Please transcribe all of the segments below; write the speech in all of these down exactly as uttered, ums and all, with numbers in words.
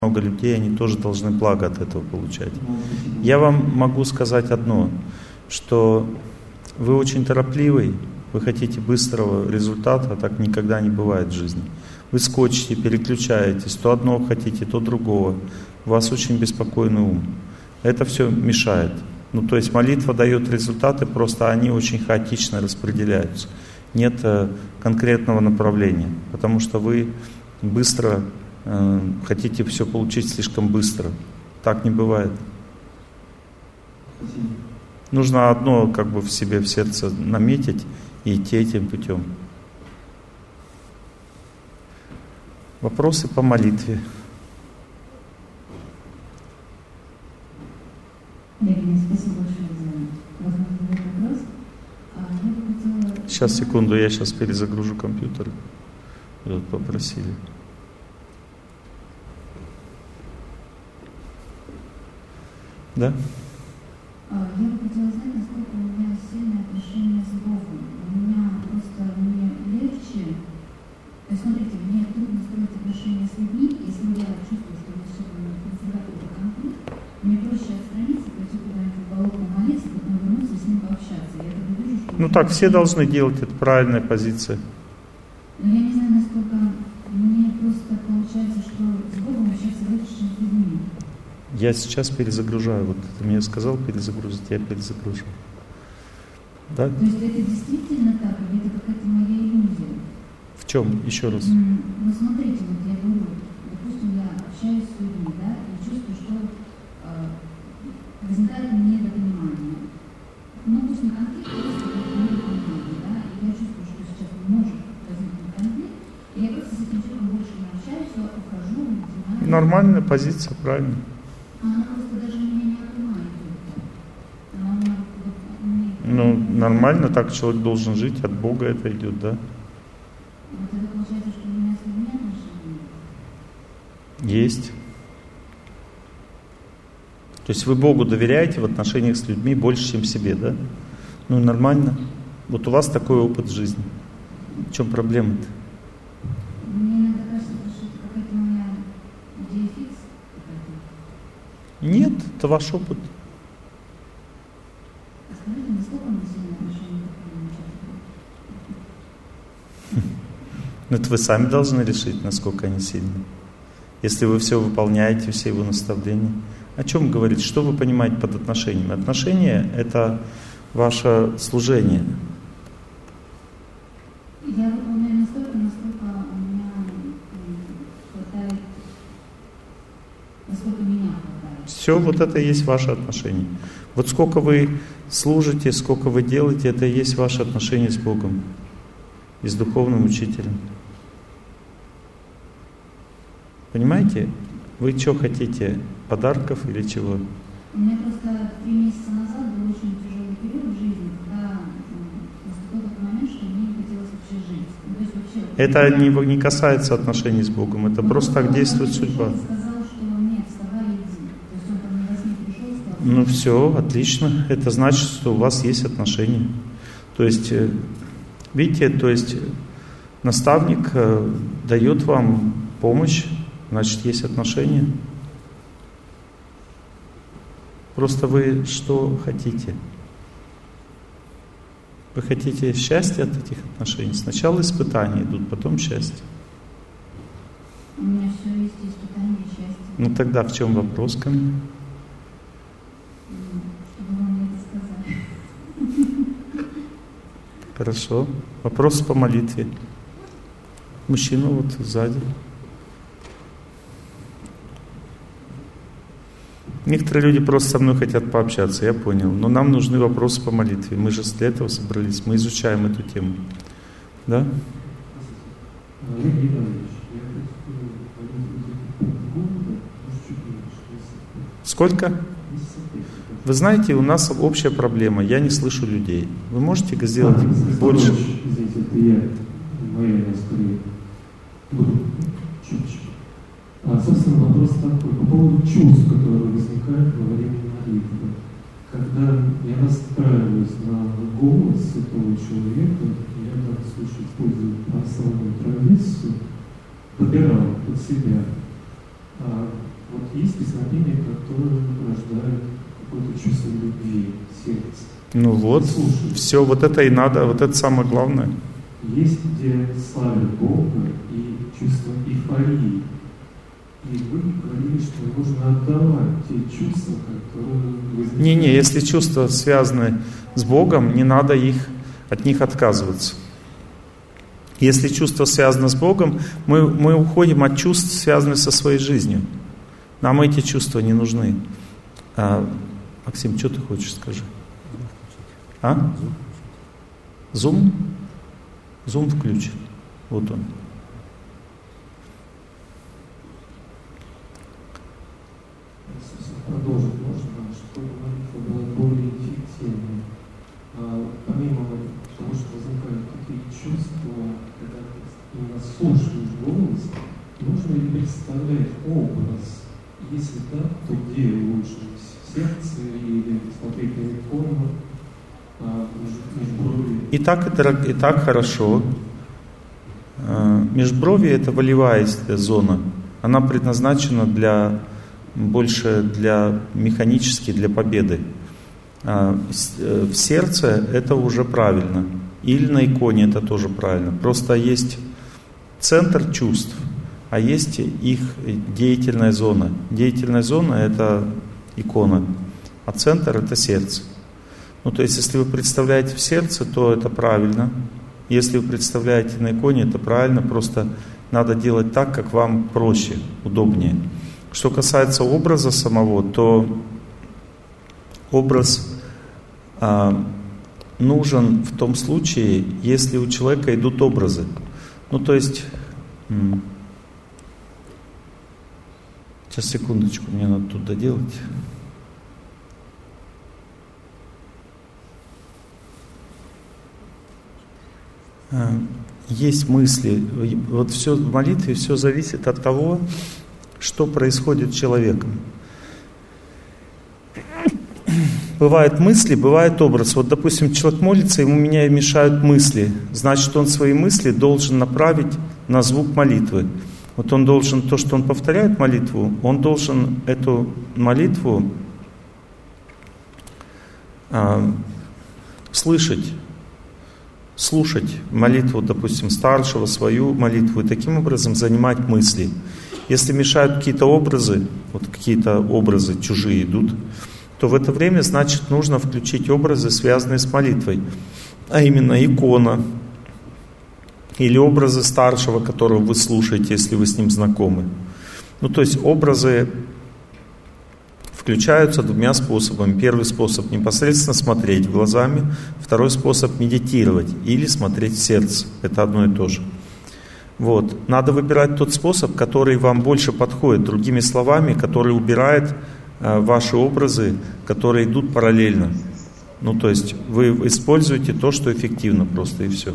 много людей, они тоже должны благо от этого получать. Я вам могу сказать одно, что вы очень торопливый, вы хотите быстрого результата, а так никогда не бывает в жизни. Вы скочите, переключаетесь, то одно хотите, то другого. У вас очень беспокойный ум. Это все мешает. Ну, то есть молитва дает результаты, просто они очень хаотично распределяются. Нет э, конкретного направления, потому что вы быстро э, хотите все получить слишком быстро. Так не бывает. Нужно одно как бы в себе, в сердце наметить и идти этим путем. Вопросы по молитве. Спасибо большое за возможный вопрос. Я бы хотела... Сейчас, секунду, я сейчас перезагружу компьютер. Вот попросили. Да? Я бы хотела знать, насколько у меня сильное отношение с Богом. У меня просто мне легче. То есть, смотрите, мне трудно строить отношения с людьми, если я чувствую, что я что-то представляю какой-то конфликт, мне проще отстраниться, пойти куда-нибудь в болото молиться, потом вернуться и с ним пообщаться. Я тогда вижу, что... Ну так, все должны делать, это правильная позиция. Но я не знаю, насколько мне просто получается, что с Богом общаться легче, чем с людьми. Я сейчас перезагружаю. Вот ты мне сказал перезагрузить, я перезагружу. Да? То есть это действительно так, или это какая-то моя иллюзия? В чем? Еще раз. Ну смотрите, вот я говорю, допустим, я общаюсь с людьми, да, и чувствую, что э, возникает недопонимание. Ну пусть не конфликт, просто недопонимание, да, и я чувствую, что сейчас может возникнуть конфликт, и я просто с этим человеком больше не общаюсь, я ухожу, начинаю... Нормальная позиция, правильно. Она просто даже меня не отнимает. Она меня... Ну, нормально, так человек должен жить, от Бога это идет, да? Вот это получается, что у меня с людьми отношения? Есть. То есть вы Богу доверяете в отношениях с людьми больше, чем себе, да? Ну, нормально. Вот у вас такой опыт жизни. В чем проблема-то? Мне иногда кажется, что это какая-то моя идея фикс. Нет, это ваш опыт. А скажите, насколько мы сильно отношения к Ну, это вы сами должны решить, насколько они сильны. Если вы все выполняете, все его наставления. О чем говорить? Что вы понимаете под отношениями? Отношения – это ваше служение. Я выполняю настолько, насколько у меня хватает, насколько меня хватает. Все вот это и есть ваши отношения. Вот сколько вы служите, сколько вы делаете, это и есть ваши отношения с Богом и с духовным учителем. Понимаете? Вы что хотите? Подарков или чего? У меня просто три месяца назад был очень тяжелый период в жизни, когда наступил такой момент, что мне не хотелось вообще жить. Ну, то есть вообще, это не, не касается отношений с Богом, это просто так действует судьба. Он сказал, что нет, вставай и иди. То есть он ко мне во сне пришел и сказал... Ну все, отлично. Это значит, что у вас есть отношения. То есть, видите, то есть наставник дает вам помощь, значит, есть отношения. Просто вы что хотите? Вы хотите счастья от этих отношений? Сначала испытания идут, потом счастье. У меня все есть испытания и счастье. Ну тогда в чем вопрос ко мне? Чтобы вам это сказать. Хорошо. Вопрос по молитве. Мужчина вот сзади. Некоторые люди просто со мной хотят пообщаться, я понял. Но нам нужны вопросы по молитве. Мы же для этого собрались. Мы изучаем эту тему. Да? Сколько? Вы знаете, у нас общая проблема. Я не слышу людей. Вы можете сделать а, больше? Здесь это я, моя скорее. Чуть-чуть. А, собственно, вопрос такой, по поводу чувств, которые возникают во время молитвы. Когда я настраиваюсь на голос этого человека, я в данном случае использую православную традицию, подбирал под себя. А есть песнопения, которые рождают какое-то чувство любви в сердце. Ну вот, все, вот это и надо, вот это самое главное. Есть, где славят Бога и чувство эйфории. И вы говорили, что нужно отдавать те чувства, которые возникают. Не-не, если чувства связаны с Богом, не надо их, от них отказываться. Если чувство связано с Богом, мы, мы уходим от чувств, связанных со своей жизнью. Нам эти чувства не нужны. А, Максим, что ты хочешь, скажи? А? Зум? Зум включен. Вот он. Продолжить можно, чтобы молитва была более эффективной. А, помимо того, что возникают такие чувства, когда ты именно слушаешь голос, нужно ли представлять образ? Если да, то где лучше? В сердце или смотреть на икону, а, межброви? И так, это, и так хорошо. Межброви — это волевая зона. Она предназначена для больше для механически, для победы. А в сердце это уже правильно. Или на иконе это тоже правильно. Просто есть центр чувств, а есть их деятельная зона. Деятельная зона — это икона, а центр — это сердце. Ну, то есть, если вы представляете в сердце, то это правильно. Если вы представляете на иконе, это правильно. Просто надо делать так, как вам проще, удобнее. Что касается образа самого, то образ а, нужен в том случае, если у человека идут образы. Ну, то есть, м- сейчас, секундочку, мне надо тут доделать. А, есть мысли. Вот все в молитве, все зависит от того, что происходит с человеком. Бывают мысли, бывает образ. Вот, допустим, человек молится, ему меня мешают мысли. Значит, он свои мысли должен направить на звук молитвы. Вот он должен, то, что он повторяет молитву, он должен эту молитву а, слышать, слушать молитву, допустим, старшего, свою молитву, и таким образом занимать мысли. Если мешают какие-то образы, вот какие-то образы чужие идут, то в это время, значит, нужно включить образы, связанные с молитвой. А именно икона или образы старшего, которого вы слушаете, если вы с ним знакомы. Ну, то есть образы включаются двумя способами. Первый способ — непосредственно смотреть глазами. Второй способ — медитировать или смотреть в сердце. Это одно и то же. Вот. Надо выбирать тот способ, который вам больше подходит. Другими словами, который убирает э, ваши образы, которые идут параллельно. Ну, то есть вы используете то, что эффективно просто, и все.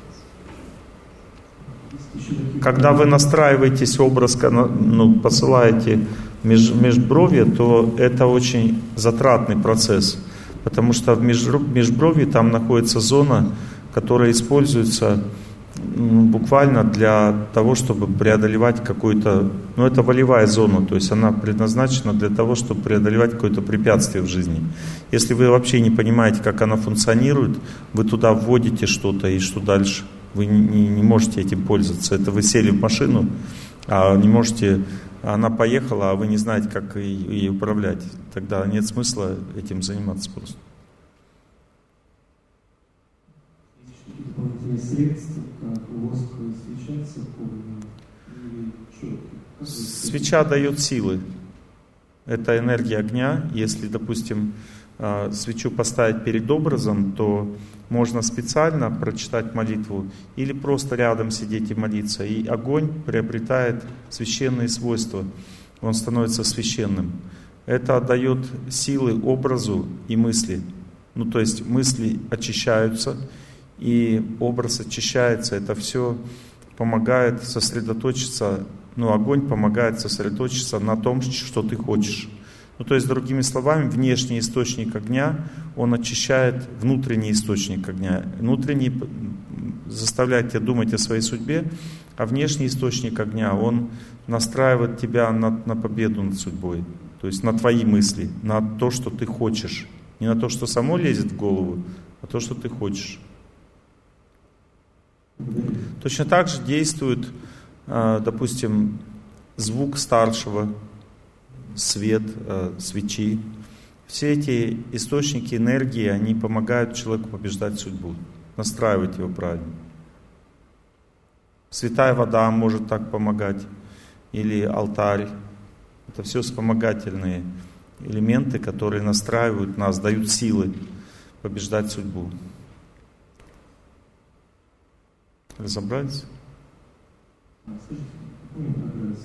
Когда вы настраиваетесь образ, ну, посылаете меж, межбровье, то это очень затратный процесс. Потому что в межбровье там находится зона, которая используется буквально для того, чтобы преодолевать какую-то, ну это волевая зона, то есть она предназначена для того, чтобы преодолевать какое-то препятствие в жизни. Если вы вообще не понимаете, как она функционирует, вы туда вводите что-то, и что дальше? Вы не, не можете этим пользоваться. Это вы сели в машину, а не можете, она поехала, а вы не знаете, как ей управлять. Тогда нет смысла этим заниматься просто. Дополнительные средства, как воск, свеча церковная или четко? Свеча дает силы. Это энергия огня. Если, допустим, свечу поставить перед образом, то можно специально прочитать молитву или просто рядом сидеть и молиться. И огонь приобретает священные свойства. Он становится священным. Это дает силы образу и мысли. Ну, то есть мысли очищаются, и образ очищается. Это все помогает сосредоточиться, ну, огонь помогает сосредоточиться на том, что ты хочешь. Ну, то есть, другими словами, внешний источник огня, он очищает внутренний источник огня. Внутренний заставляет тебя думать о своей судьбе, А внешний источник огня, он настраивает тебя на, на победу над судьбой. То есть на твои мысли, на то, что ты хочешь. Не на то, что само лезет в голову, а то, что ты хочешь. Точно так же действует, допустим, звук старшего, свет, свечи. Все эти источники энергии, они помогают человеку побеждать судьбу, настраивать его правильно. Святая вода может так помогать, или алтарь. Это все вспомогательные элементы, которые настраивают нас, дают силы побеждать судьбу. Разобрались? Скажите, какой прогресс?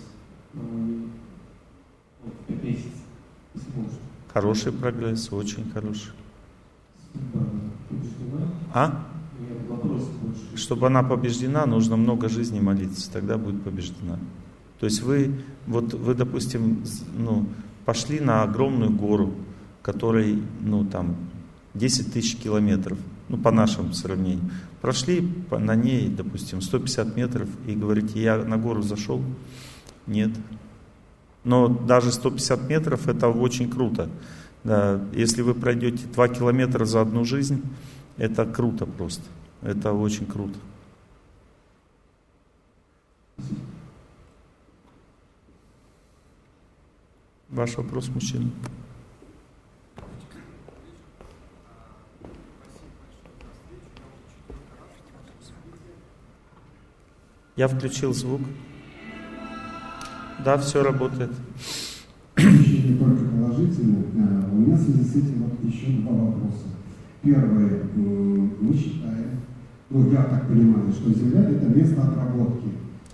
Вот месяц, если можно. Хороший прогресс, очень хороший. Побеждена? А? Вопрос больше. Чтобы она побеждена, нужно много жизней молиться, тогда будет побеждена. То есть вы, вот вы, допустим, ну, пошли на огромную гору, которой, ну, там, десять тысяч километров, ну, по нашему сравнению. Прошли на ней, допустим, сто пятьдесят метров и говорите, я на гору зашел? Нет. Но даже сто пятьдесят метров это очень круто. Да, если вы пройдете два километра за одну жизнь, это круто просто. Это очень круто. Ваш вопрос, мужчина? Я включил звук. Да, все работает. Не только положительно. У меня в связи с этим вот еще два вопроса. Первое. Мы считаем, ну я так понимаю, что Земля — это место отработки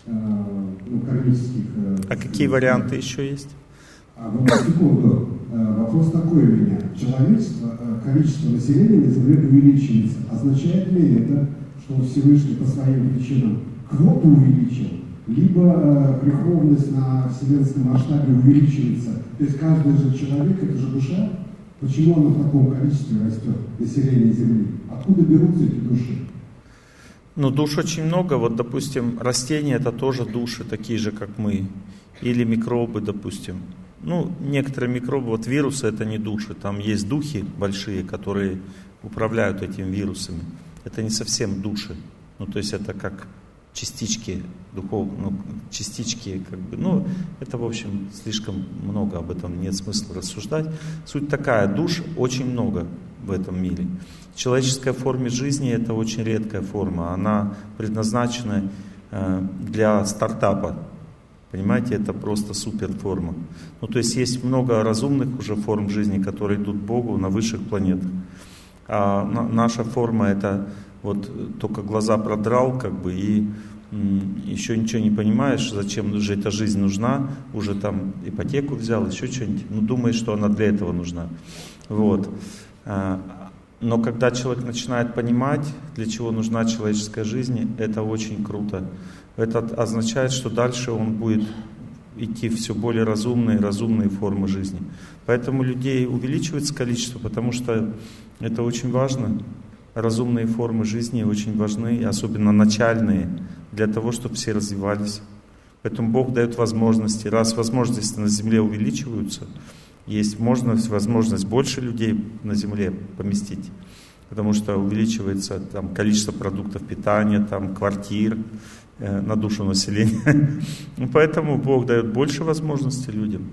ну, кармических... А какие варианты еще есть? А, вот, секунду. Вопрос такой у меня. Человечество, количество населения на Земле увеличивается. Означает ли это, что Всевышний по своим причинам квоту увеличил, либо э, греховность на вселенском масштабе увеличивается? То есть каждый же человек, это же душа. Почему она в таком количестве растет, население Земли? Откуда берутся эти души? Ну, душ очень много. Вот, допустим, растения — это тоже души, такие же, как мы. Или микробы, допустим. Ну, некоторые микробы, вот вирусы — это не души. Там есть духи большие, которые управляют этими вирусами. Это не совсем души. Ну, то есть это как частички духов, ну, частички, как бы, ну, это, в общем, слишком много, об этом нет смысла рассуждать. Суть такая, душ очень много в этом мире. Человеческая форма жизни — это очень редкая форма, она предназначена э, для стартапа. Понимаете, это просто суперформа. Ну, то есть есть много разумных уже форм жизни, которые идут к Богу на высших планетах. А на, наша форма — это вот только глаза продрал, как бы, и м, еще ничего не понимаешь, зачем же эта жизнь нужна, уже там ипотеку взял, еще что-нибудь, ну, думаешь, что она для этого нужна. Вот. А, но когда человек начинает понимать, для чего нужна человеческая жизнь, это очень круто. Это означает, что дальше он будет идти все более разумные, разумные формы жизни. Поэтому людей увеличивается количество, потому что это очень важно. Разумные формы жизни очень важны, особенно начальные, для того, чтобы все развивались. Поэтому Бог дает возможности. Раз возможности на земле увеличиваются, есть возможность, возможность больше людей на земле поместить, потому что увеличивается там количество продуктов питания, там, квартир э, на душу населения. Поэтому Бог дает больше возможностей людям.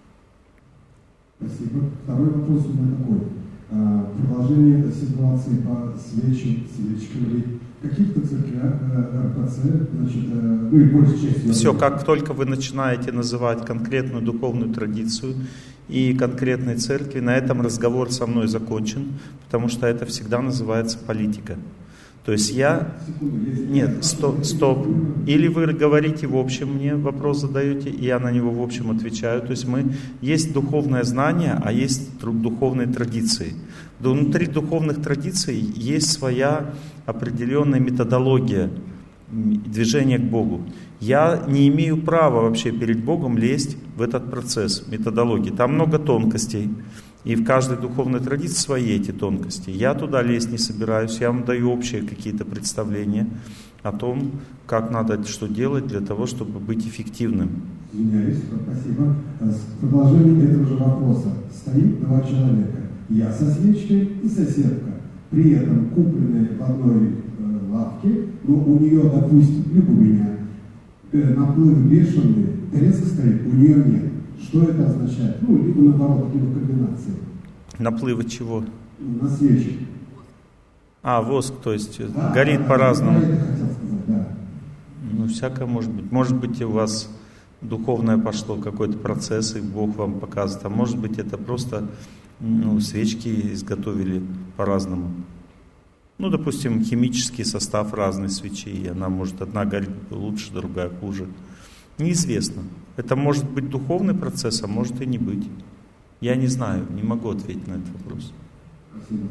Спасибо. Второй вопрос у меня такой. Продолжение ситуации по свечам, свечкам или каких-то церквях, эр пэ цэ, значит, ну и большей частью... Все, как только вы начинаете называть конкретную духовную традицию и конкретной церкви, на этом разговор со мной закончен, потому что это всегда называется политика. То есть я... Нет, стоп, стоп. Или вы говорите в общем, мне вопрос задаете, и я на него в общем отвечаю. То есть мы... Есть духовное знание, а есть духовные традиции. Внутри духовных традиций есть своя определенная методология движения к Богу. Я не имею права вообще перед Богом лезть в этот процесс методологии. Там много тонкостей. И в каждой духовной традиции свои эти тонкости. Я туда лезть не собираюсь, я вам даю общие какие-то представления о том, как надо, что делать для того, чтобы быть эффективным. Извиняюсь, спасибо. В продолжении этого же вопроса. Стоит два человека. Я со свечкой и соседка. При этом купленные в одной э, лавке, но у нее, допустим, либо у меня э, наплыв бешеный, треск стоит, у нее нет. Что это означает? Ну, либо наоборот, либо комбинации. Наплывы чего? На свече. А, воск, то есть Да, горит да, по-разному. я это хотел сказать, да. Ну, всякое может быть. Может быть, у вас духовное пошло, какой-то процесс, и Бог вам показывает. А может быть, это просто ну, свечки изготовили по-разному. Ну, допустим, химический состав разной свечи, и она может, одна горит лучше, другая хуже. Неизвестно. Это может быть духовный процесс, а может и не быть. Я не знаю, не могу ответить на этот вопрос. Спасибо.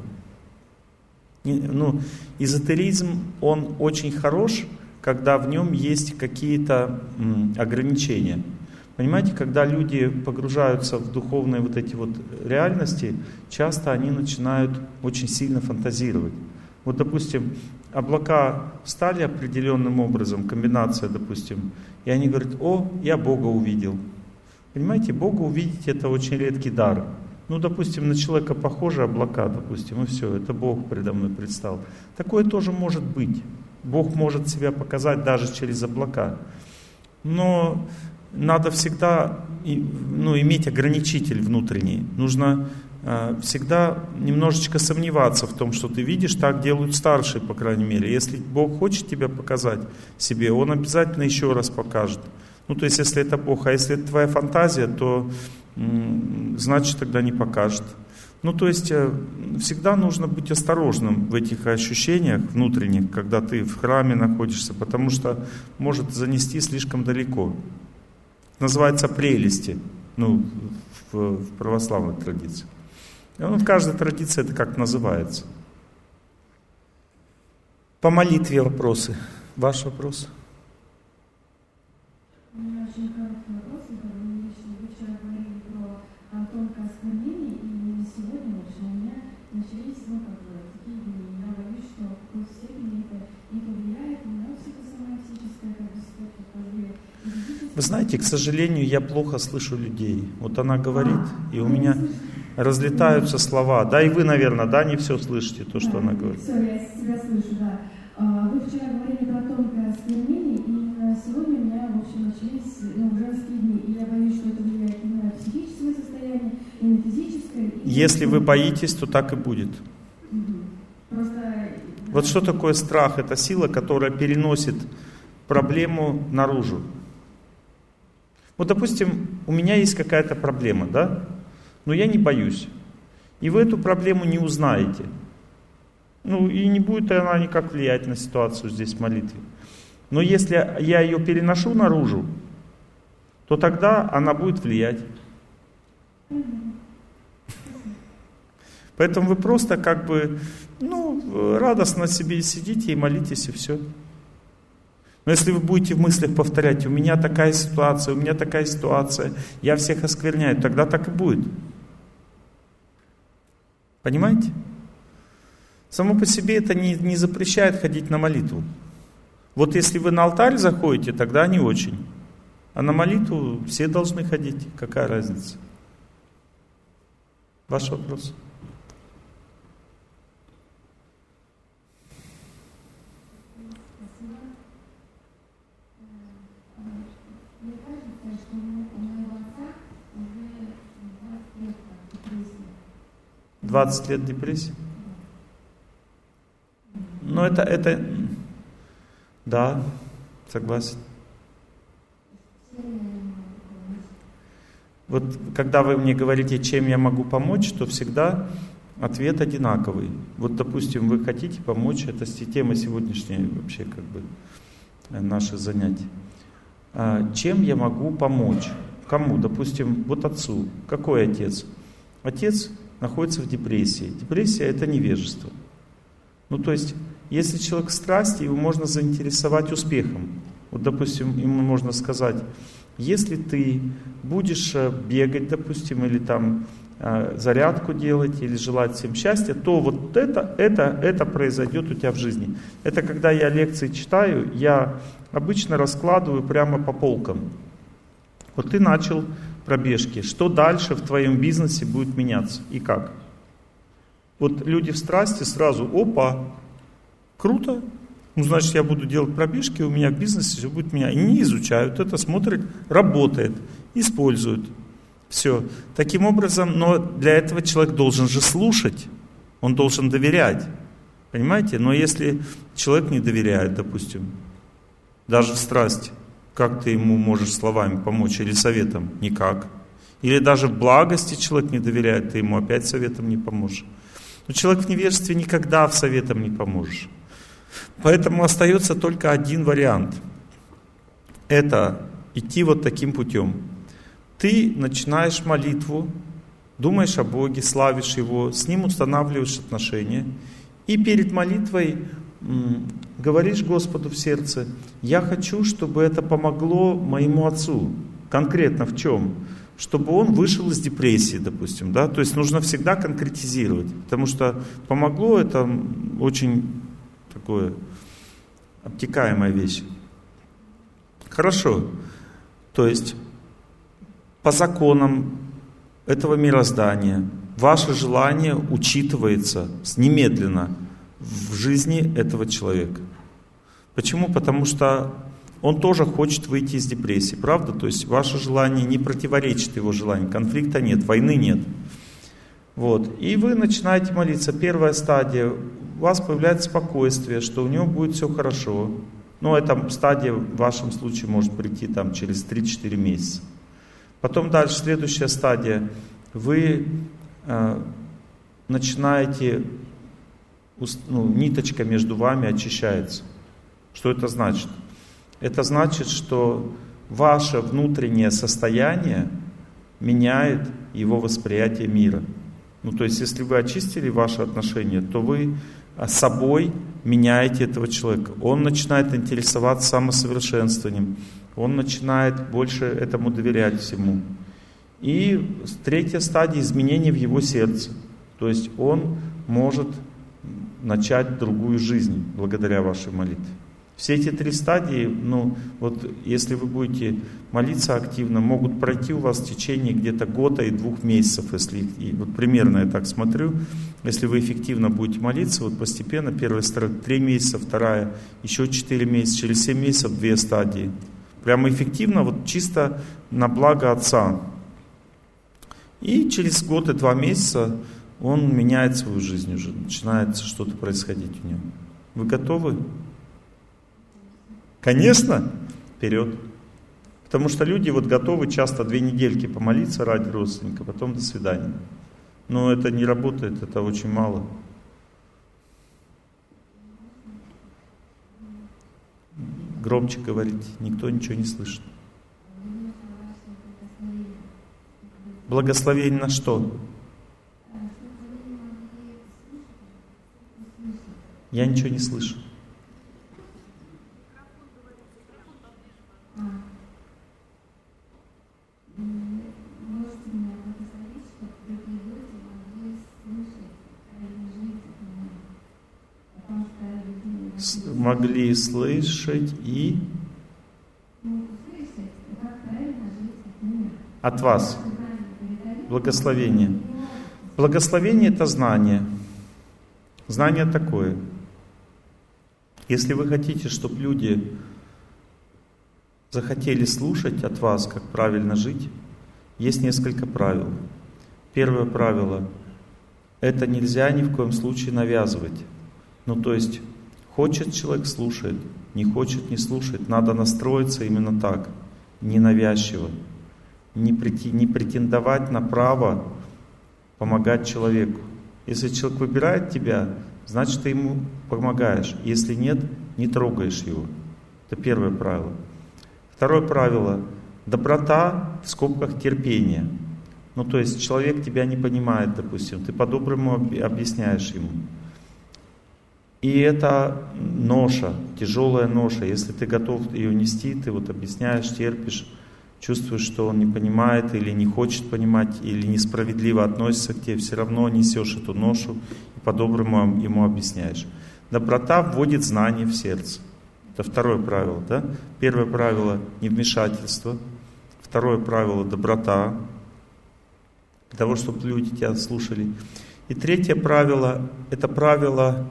Не, ну, эзотеризм, он очень хорош, когда в нем есть какие-то м, ограничения. Понимаете, когда люди погружаются в духовные вот эти вот реальности, часто они начинают очень сильно фантазировать. Вот, допустим, облака стали определенным образом, комбинация, допустим, и они говорят: о, я Бога увидел. Понимаете, Бога увидеть — это очень редкий дар. Ну, допустим, на человека похожи облака, допустим, и все, это Бог передо мной предстал. Такое тоже может быть. Бог может себя показать даже через облака. Но надо всегда ну, иметь ограничитель внутренний. Нужно э, всегда немножечко сомневаться в том, что ты видишь. Так делают старшие, по крайней мере. Если Бог хочет тебя показать себе, Он обязательно еще раз покажет. Ну, то есть, если это Бог, а если это твоя фантазия, то м, значит, тогда не покажет. Ну, то есть, э, всегда нужно быть осторожным в этих ощущениях внутренних, когда ты в храме находишься, потому что может занести слишком далеко. Называется прелести, ну, в, в православной традиции. Ну, в каждой традиции это как называется. По молитве вопросы. Ваш вопрос? У меня очень короткий вопрос. Вы вчера говорили про тонкое осквернение, и сегодня, в общем, у меня начались, ну, как бы, такие дни. Я боюсь, что в какой-то степени это не повлияет на психосоматическое, как бы, спектр. Вы знаете, к сожалению, я плохо слышу людей. Вот она говорит, и у меня разлетаются слова. Да, и вы, наверное, да, не все слышите, то, что да, она говорит. Все, я себя слышу, да. Вы вчера говорили про тонкое осквернение, и сегодня у меня, в общем, начались ну, женские дни. И я боюсь, что это влияет и на психическое состояние, и на физическое. И Если вы боитесь, то так и будет. Угу. Просто... Вот что такое страх? Это сила, которая переносит проблему наружу. Вот, допустим, у меня есть какая-то проблема, да? Но я не боюсь. И вы эту проблему не узнаете. Ну, и не будет она никак влиять на ситуацию здесь в молитве. Но если я ее переношу наружу, то тогда она будет влиять. Поэтому вы просто как бы, ну, радостно себе сидите и молитесь, и все. Но если вы будете в мыслях повторять: у меня такая ситуация, у меня такая ситуация, я всех оскверняю, тогда так и будет. Понимаете? Само по себе это не, не запрещает ходить на молитву. Вот если вы на алтарь заходите, тогда не очень. А на молитву все должны ходить. Какая разница? Ваш вопрос? двадцать лет депрессии? Ну, это, это, да, согласен. Вот, когда вы мне говорите, чем я могу помочь, то всегда ответ одинаковый. Вот, допустим, вы хотите помочь, это тема сегодняшней вообще, как бы, наших занятий. А, чем я могу помочь? Кому? Допустим, вот отцу. Какой отец? Отец находится в депрессии. Депрессия — это невежество. Ну, то есть, если человек в страсти, его можно заинтересовать успехом. Вот, допустим, ему можно сказать: если ты будешь бегать, допустим, или там э, зарядку делать или желать всем счастья, то вот это, это, это произойдет у тебя в жизни. Это когда я лекции читаю, я обычно раскладываю прямо по полкам. Вот ты начал пробежки. Что дальше в твоем бизнесе будет меняться и как? Вот люди в страсти сразу, опа, круто, ну значит я буду делать пробежки, у меня в бизнесе все будет меняться. И не изучают это, смотрят, работает, используют. Все. Таким образом, но для этого человек должен же слушать, он должен доверять. Понимаете? Но если человек не доверяет, допустим, даже в страсти, как ты ему можешь словами помочь или советом? Никак. Или даже в благости человек не доверяет, ты ему опять советом не поможешь. Но человек в невежестве никогда в советом не поможешь. Поэтому остается только один вариант. Это идти вот таким путем. Ты начинаешь молитву, думаешь о Боге, славишь Его, с Ним устанавливаешь отношения. И перед молитвой говоришь Господу в сердце: я хочу, чтобы это помогло моему отцу. Конкретно в чем? Чтобы он вышел из депрессии, допустим. Да? То есть нужно всегда конкретизировать. Потому что помогло — это очень такое обтекаемая вещь. Хорошо. То есть по законам этого мироздания ваше желание учитывается немедленно в жизни этого человека. Почему? Потому что он тоже хочет выйти из депрессии, правда? То есть ваше желание не противоречит его желанию, конфликта нет, войны нет. Вот. И вы начинаете молиться. Первая стадия, у вас появляется спокойствие, что у него будет все хорошо. Но эта стадия в вашем случае может прийти там, через три-четыре месяца. Потом дальше, следующая стадия, вы э, начинаете, ну, ниточка между вами очищается. Что это значит? Это значит, что ваше внутреннее состояние меняет его восприятие мира. Ну, то есть, если вы очистили ваши отношения, то вы собой меняете этого человека. Он начинает интересоваться самосовершенствованием, он начинает больше этому доверять всему. И третья стадия — изменения в его сердце. То есть он может начать другую жизнь благодаря вашей молитве. Все эти три стадии, ну, вот если вы будете молиться активно, могут пройти у вас в течение где-то года и двух месяцев, если, и вот примерно я так смотрю, если вы эффективно будете молиться, вот постепенно, первая стадия три месяца, вторая еще четыре месяца, через семь месяцев две стадии. Прямо эффективно, вот чисто на благо Отца. И через год и два месяца он меняет свою жизнь уже, начинает что-то происходить у него. Вы готовы? Конечно, вперед. Потому что люди вот готовы часто две недельки помолиться ради родственника, потом до свидания. Но это не работает, это очень мало. Громче говорите, никто ничего не слышит. Благословение на что? Я ничего не слышу. Могли слышать и от вас. Благословение. Благословение — это знание. Знание такое. Если вы хотите, чтобы люди захотели слушать от вас, как правильно жить, есть несколько правил. Первое правило — это нельзя ни в коем случае навязывать. Ну, то есть, хочет человек — слушает, не хочет — не слушает. Надо настроиться именно так, ненавязчиво. Не, прети, не претендовать на право помогать человеку. Если человек выбирает тебя, значит, ты ему помогаешь. Если нет, не трогаешь его. Это первое правило. Второе правило — доброта, в скобках терпение. Ну, то есть человек тебя не понимает, допустим, ты по-доброму объясняешь ему. И это ноша, тяжелая ноша. Если ты готов ее нести, ты вот объясняешь, терпишь, чувствуешь, что он не понимает или не хочет понимать, или несправедливо относится к тебе, все равно несешь эту ношу и по-доброму ему объясняешь. Доброта вводит знание в сердце. Это второе правило. Да? Первое правило — невмешательство. Второе правило — доброта. Для того, чтобы люди тебя слушали. И третье правило — это правило,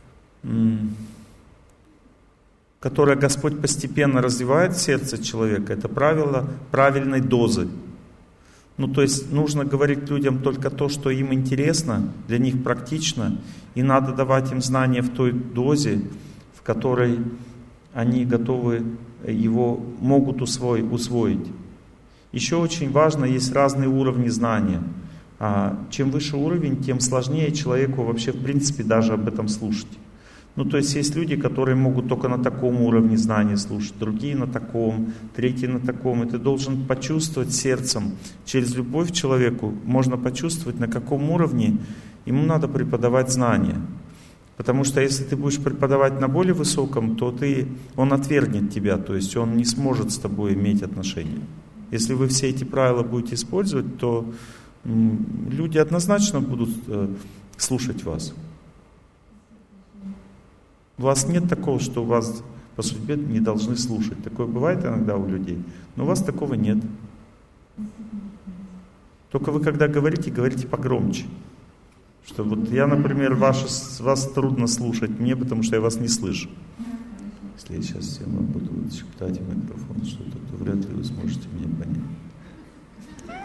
которое Господь постепенно развивает в сердце человека. Это правило правильной дозы. Ну, то есть нужно говорить людям только то, что им интересно, для них практично, и надо давать им знания в той дозе, в которой они готовы его, могут усвоить. усвоить. Еще очень важно, есть разные уровни знания. А чем выше уровень, тем сложнее человеку вообще в принципе даже об этом слушать. Ну, то есть есть люди, которые могут только на таком уровне знания слушать, другие на таком, третьи на таком. И ты должен почувствовать сердцем, через любовь к человеку можно почувствовать, на каком уровне ему надо преподавать знания. Потому что если ты будешь преподавать на более высоком, то ты, он отвергнет тебя, то есть он не сможет с тобой иметь отношения. Если вы все эти правила будете использовать, то м, люди однозначно будут э, слушать вас. У вас нет такого, что вас по судьбе не должны слушать. Такое бывает иногда у людей, но у вас такого нет. Только вы когда говорите, говорите погромче. Что вот я, например, ваше, вас трудно слушать мне, потому что я вас не слышу. Если я сейчас всем вам буду шептать в микрофон что-то, то вряд ли вы сможете меня понять.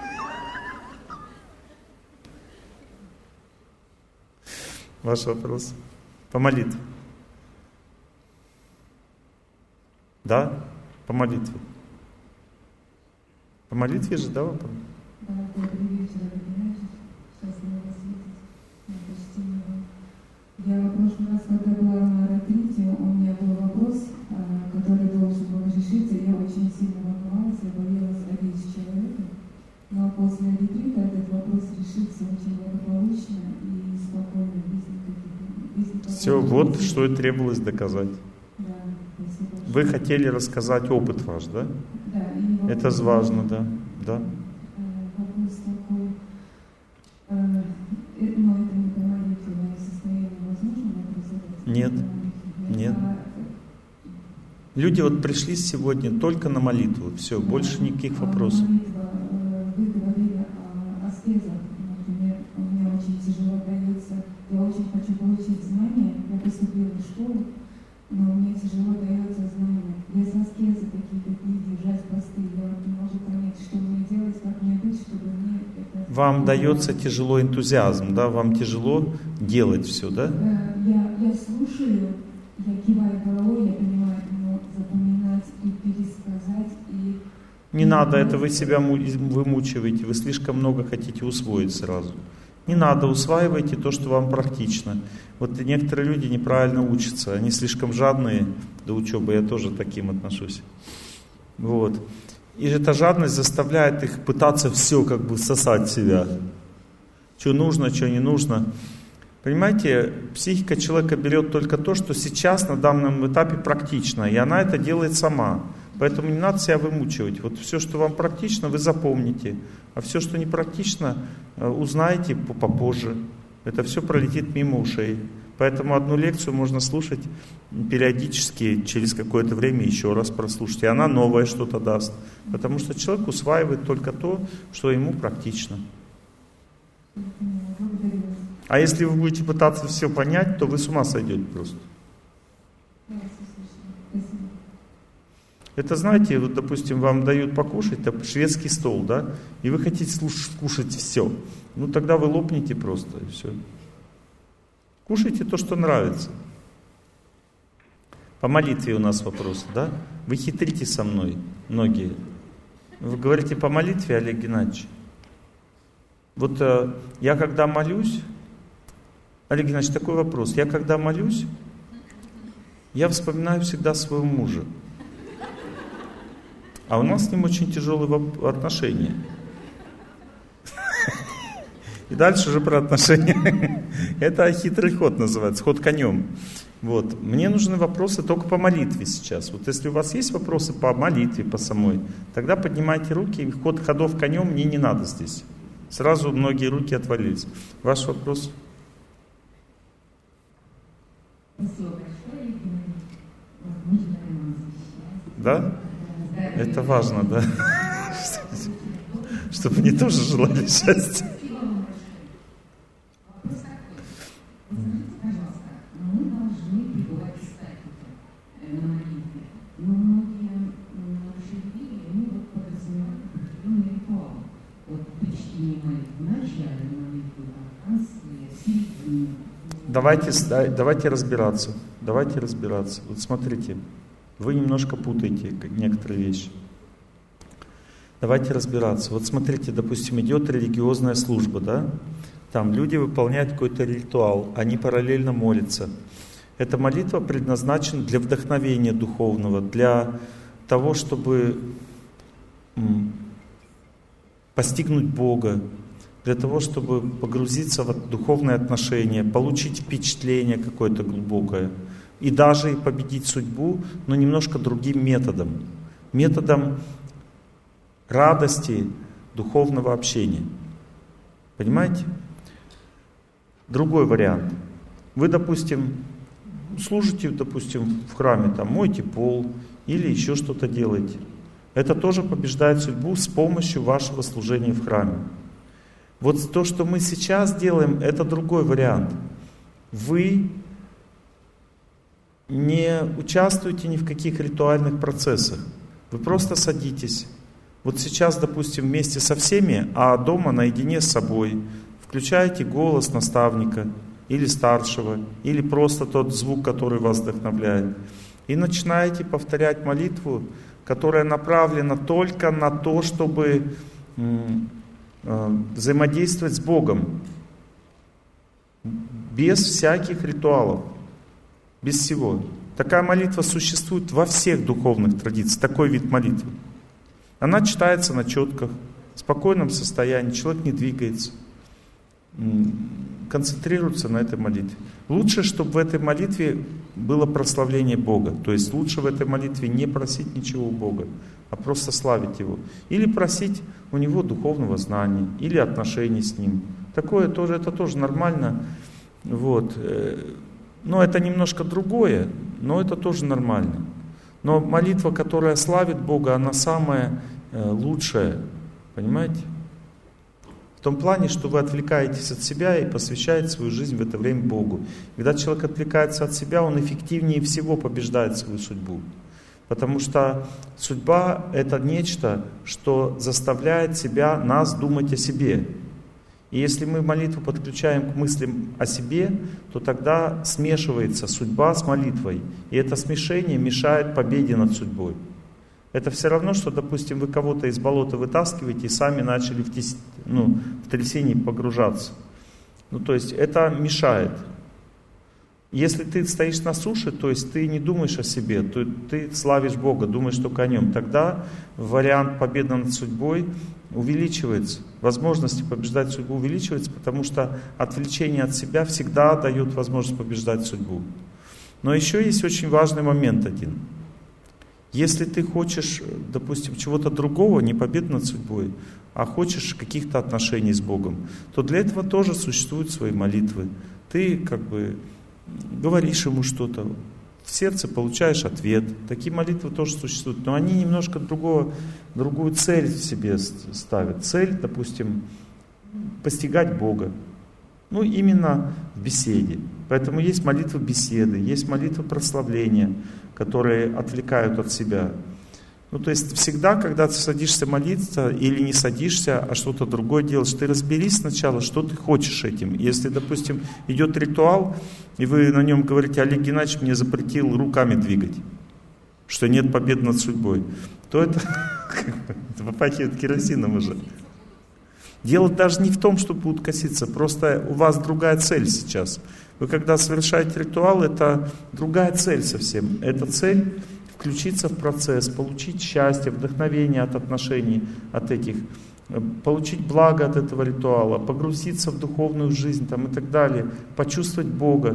Ваш вопрос? По молитве. Да? По молитве. По молитве же, да, вопрос? Да, добрый вечер, Олег. Счастливо вас видеть. Почти не Я в прошлый раз, когда была на ретрите, у меня был вопрос, который должен был решиться. Я очень сильно волновалась, я боялась обидеть человека. Но после ретрита этот вопрос решится очень благополучно и спокойно, без никаких... Без никаких Все, вот что и требовалось доказать. Да, спасибо. Вы хотели рассказать опыт ваш, да? Да, и вопрос, Это важно, да. да. Вопрос такой, э, но это не по молитвенному состоянию, возможно, вопрос этот? Нет, нет. Люди вот пришли сегодня только на молитву, все, больше никаких вопросов. Молитва, вы говорили о аскезах, например, мне очень тяжело дается, я очень хочу получить знания, я поступила в школу, но мне тяжело дается знание. Без аскезы какие-то книги, держать посты, я вот не могу понять, что мне делать, как мне быть, чтобы мне это... Вам дается тяжело энтузиазм, да? Вам тяжело делать все, да? Я, я слушаю, я киваю головой, я понимаю, но запоминать и пересказать, и... Не надо, это вы себя вымучиваете, вы слишком много хотите усвоить сразу. Не надо, усваивайте то, что вам практично. Вот некоторые люди неправильно учатся, они слишком жадные до учебы, я тоже таким отношусь. Вот. И эта жадность заставляет их пытаться все как бы всосать в себя. Что нужно, что не нужно. Понимаете, психика человека берет только то, что сейчас на данном этапе практично, и она это делает сама. Поэтому не надо себя вымучивать. Вот все, что вам практично, вы запомните. А все, что не практично, узнаете попозже. Это все пролетит мимо ушей. Поэтому одну лекцию можно слушать периодически, через какое-то время еще раз прослушать. И она новое что-то даст. Потому что человек усваивает только то, что ему практично. А если вы будете пытаться все понять, то вы с ума сойдете просто. Это, знаете, вот, допустим, вам дают покушать, это шведский стол, да, и вы хотите слушать, кушать все. Ну, тогда вы лопнете просто, и все. Кушайте то, что нравится. По молитве у нас вопрос, да? Вы хитрите со мной, многие. Вы говорите по молитве, Олег Геннадьевич. Вот э, я когда молюсь, Олег Геннадьевич, такой вопрос. Я когда молюсь, я вспоминаю всегда своего мужа. А у нас с ним очень тяжелые отношения. И дальше уже про отношения. Это хитрый ход называется, ход конем. Вот. Мне нужны вопросы только по молитве сейчас. Вот если у вас есть вопросы по молитве, по самой, тогда поднимайте руки. Ход ходов конем мне не надо здесь. Сразу многие руки отвалились. Ваш вопрос? Да? Это важно, да? Чтобы мне тоже желали счастья. Давайте, давайте разбираться. Давайте разбираться. Вот смотрите, вы немножко путаете некоторые вещи. Давайте разбираться. Вот смотрите, допустим, идет религиозная служба, да? Там люди выполняют какой-то ритуал, они параллельно молятся. Эта молитва предназначена для вдохновения духовного, для того, чтобы постигнуть Бога, для того, чтобы погрузиться в духовные отношения, получить впечатление какое-то глубокое. И даже и победить судьбу, но немножко другим методом. Методом радости духовного общения. Понимаете? Другой вариант. Вы, допустим, служите, допустим, в храме, там, моете пол или еще что-то делаете. Это тоже побеждает судьбу с помощью вашего служения в храме. Вот то, что мы сейчас делаем, это другой вариант. Вы не участвуете ни в каких ритуальных процессах. Вы просто садитесь. Вот сейчас, допустим, вместе со всеми, а дома наедине с собой, включаете голос наставника или старшего, или просто тот звук, который вас вдохновляет. И начинаете повторять молитву, которая направлена только на то, чтобы взаимодействовать с Богом. Без всяких ритуалов. Без всего. Такая молитва существует во всех духовных традициях. Такой вид молитвы. Она читается на четках, в спокойном состоянии. Человек не двигается. Концентрируется на этой молитве. Лучше, чтобы в этой молитве было прославление Бога. То есть лучше в этой молитве не просить ничего у Бога, а просто славить Его. Или просить у Него духовного знания, или отношений с Ним. Такое тоже, это тоже нормально. Вот. Но это немножко другое, но это тоже нормально. Но молитва, которая славит Бога, она самая лучшая. Понимаете? В том плане, что вы отвлекаетесь от себя и посвящаете свою жизнь в это время Богу. Когда человек отвлекается от себя, он эффективнее всего побеждает свою судьбу. Потому что судьба — это нечто, что заставляет себя, нас думать о себе. И если мы молитву подключаем к мыслям о себе, то тогда смешивается судьба с молитвой. И это смешение мешает победе над судьбой. Это все равно, что, допустим, вы кого-то из болота вытаскиваете и сами начали в, тес... ну, в трясине погружаться. Ну, то есть это мешает. Если ты стоишь на суше, то есть ты не думаешь о себе, то ты славишь Бога, думаешь только о Нем, тогда вариант победы над судьбой увеличивается. Возможности побеждать судьбу увеличиваются, потому что отвлечение от себя всегда дает возможность побеждать судьбу. Но еще есть очень важный момент один. Если ты хочешь, допустим, чего-то другого, не победы над судьбой, а хочешь каких-то отношений с Богом, то для этого тоже существуют свои молитвы. Ты как бы говоришь Ему что-то, в сердце получаешь ответ. Такие молитвы тоже существуют, но они немножко другого, другую цель в себе ставят. Цель, допустим, постигать Бога. Ну, именно в беседе. Поэтому есть молитвы беседы, есть молитвы прославления, которые отвлекают от себя. Ну, то есть всегда, когда ты садишься молиться или не садишься, а что-то другое делаешь, ты разберись сначала, что ты хочешь этим. Если, допустим, идет ритуал, и вы на нем говорите: Олег Геннадьевич мне запретил руками двигать, что нет победы над судьбой, то это попахивает керосином уже. Дело даже не в том, что будут коситься, просто у вас другая цель сейчас. Вы когда совершаете ритуал, это другая цель совсем. Это цель включиться в процесс, получить счастье, вдохновение от отношений, от этих, получить благо от этого ритуала, погрузиться в духовную жизнь там, и так далее, почувствовать Бога.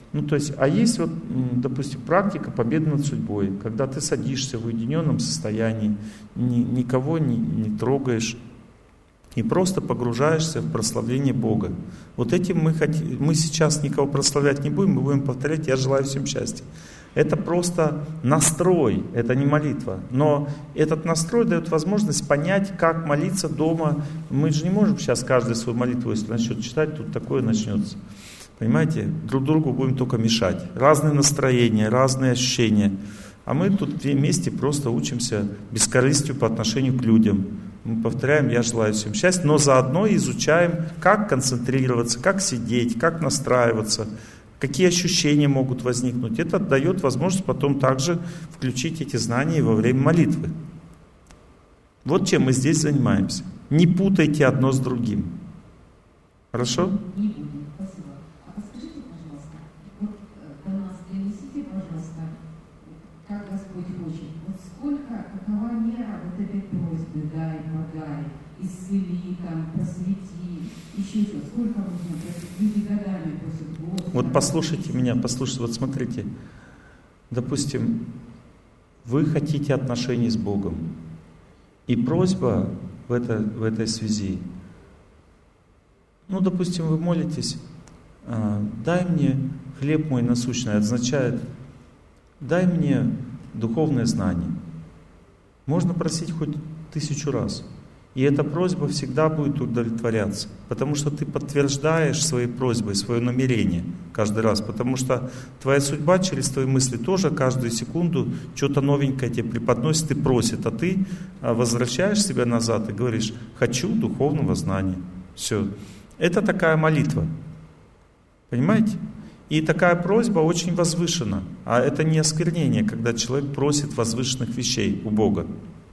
Ну, то есть, а есть вот, допустим, практика победы над судьбой, когда ты садишься в уединенном состоянии, ни, никого не, не трогаешь и просто погружаешься в прославление Бога. Вот этим мы, хотим, мы сейчас никого прославлять не будем, мы будем повторять «Я желаю всем счастья». Это просто настрой, это не молитва. Но этот настрой дает возможность понять, как молиться дома. Мы же не можем сейчас каждую свою молитву, если начнет читать, тут такое начнется. Понимаете, друг другу будем только мешать. Разные настроения, разные ощущения. А мы тут вместе просто учимся бескорыстию по отношению к людям. Мы повторяем «Я желаю всем счастья», но заодно изучаем, как концентрироваться, как сидеть, как настраиваться, какие ощущения могут возникнуть. Это дает возможность потом также включить эти знания во время молитвы. Вот чем мы здесь занимаемся. Не путайте одно с другим. Хорошо? Не будем, спасибо. А подскажите, пожалуйста, вот до нас донесите, пожалуйста, как Господь хочет, вот сколько, какова мера вот этой просьбы, дай, подай, исцели, там, просвети, еще что, сколько нужно просить? Люди годами просят Господа. Вот послушайте меня, послушайте, вот смотрите, допустим, вы хотите отношений с Богом, и просьба в, это, в этой связи, ну, допустим, вы молитесь, дай мне хлеб мой насущный, означает, дай мне духовное знание. Можно просить хоть тысячу раз. И эта просьба всегда будет удовлетворяться. Потому что ты подтверждаешь своей просьбой свое намерение каждый раз. Потому что твоя судьба через твои мысли тоже каждую секунду что-то новенькое тебе преподносит и просит. А ты возвращаешь себя назад и говоришь: хочу духовного знания. Все. Это такая молитва. Понимаете? И такая просьба очень возвышена. А это не осквернение, когда человек просит возвышенных вещей у Бога.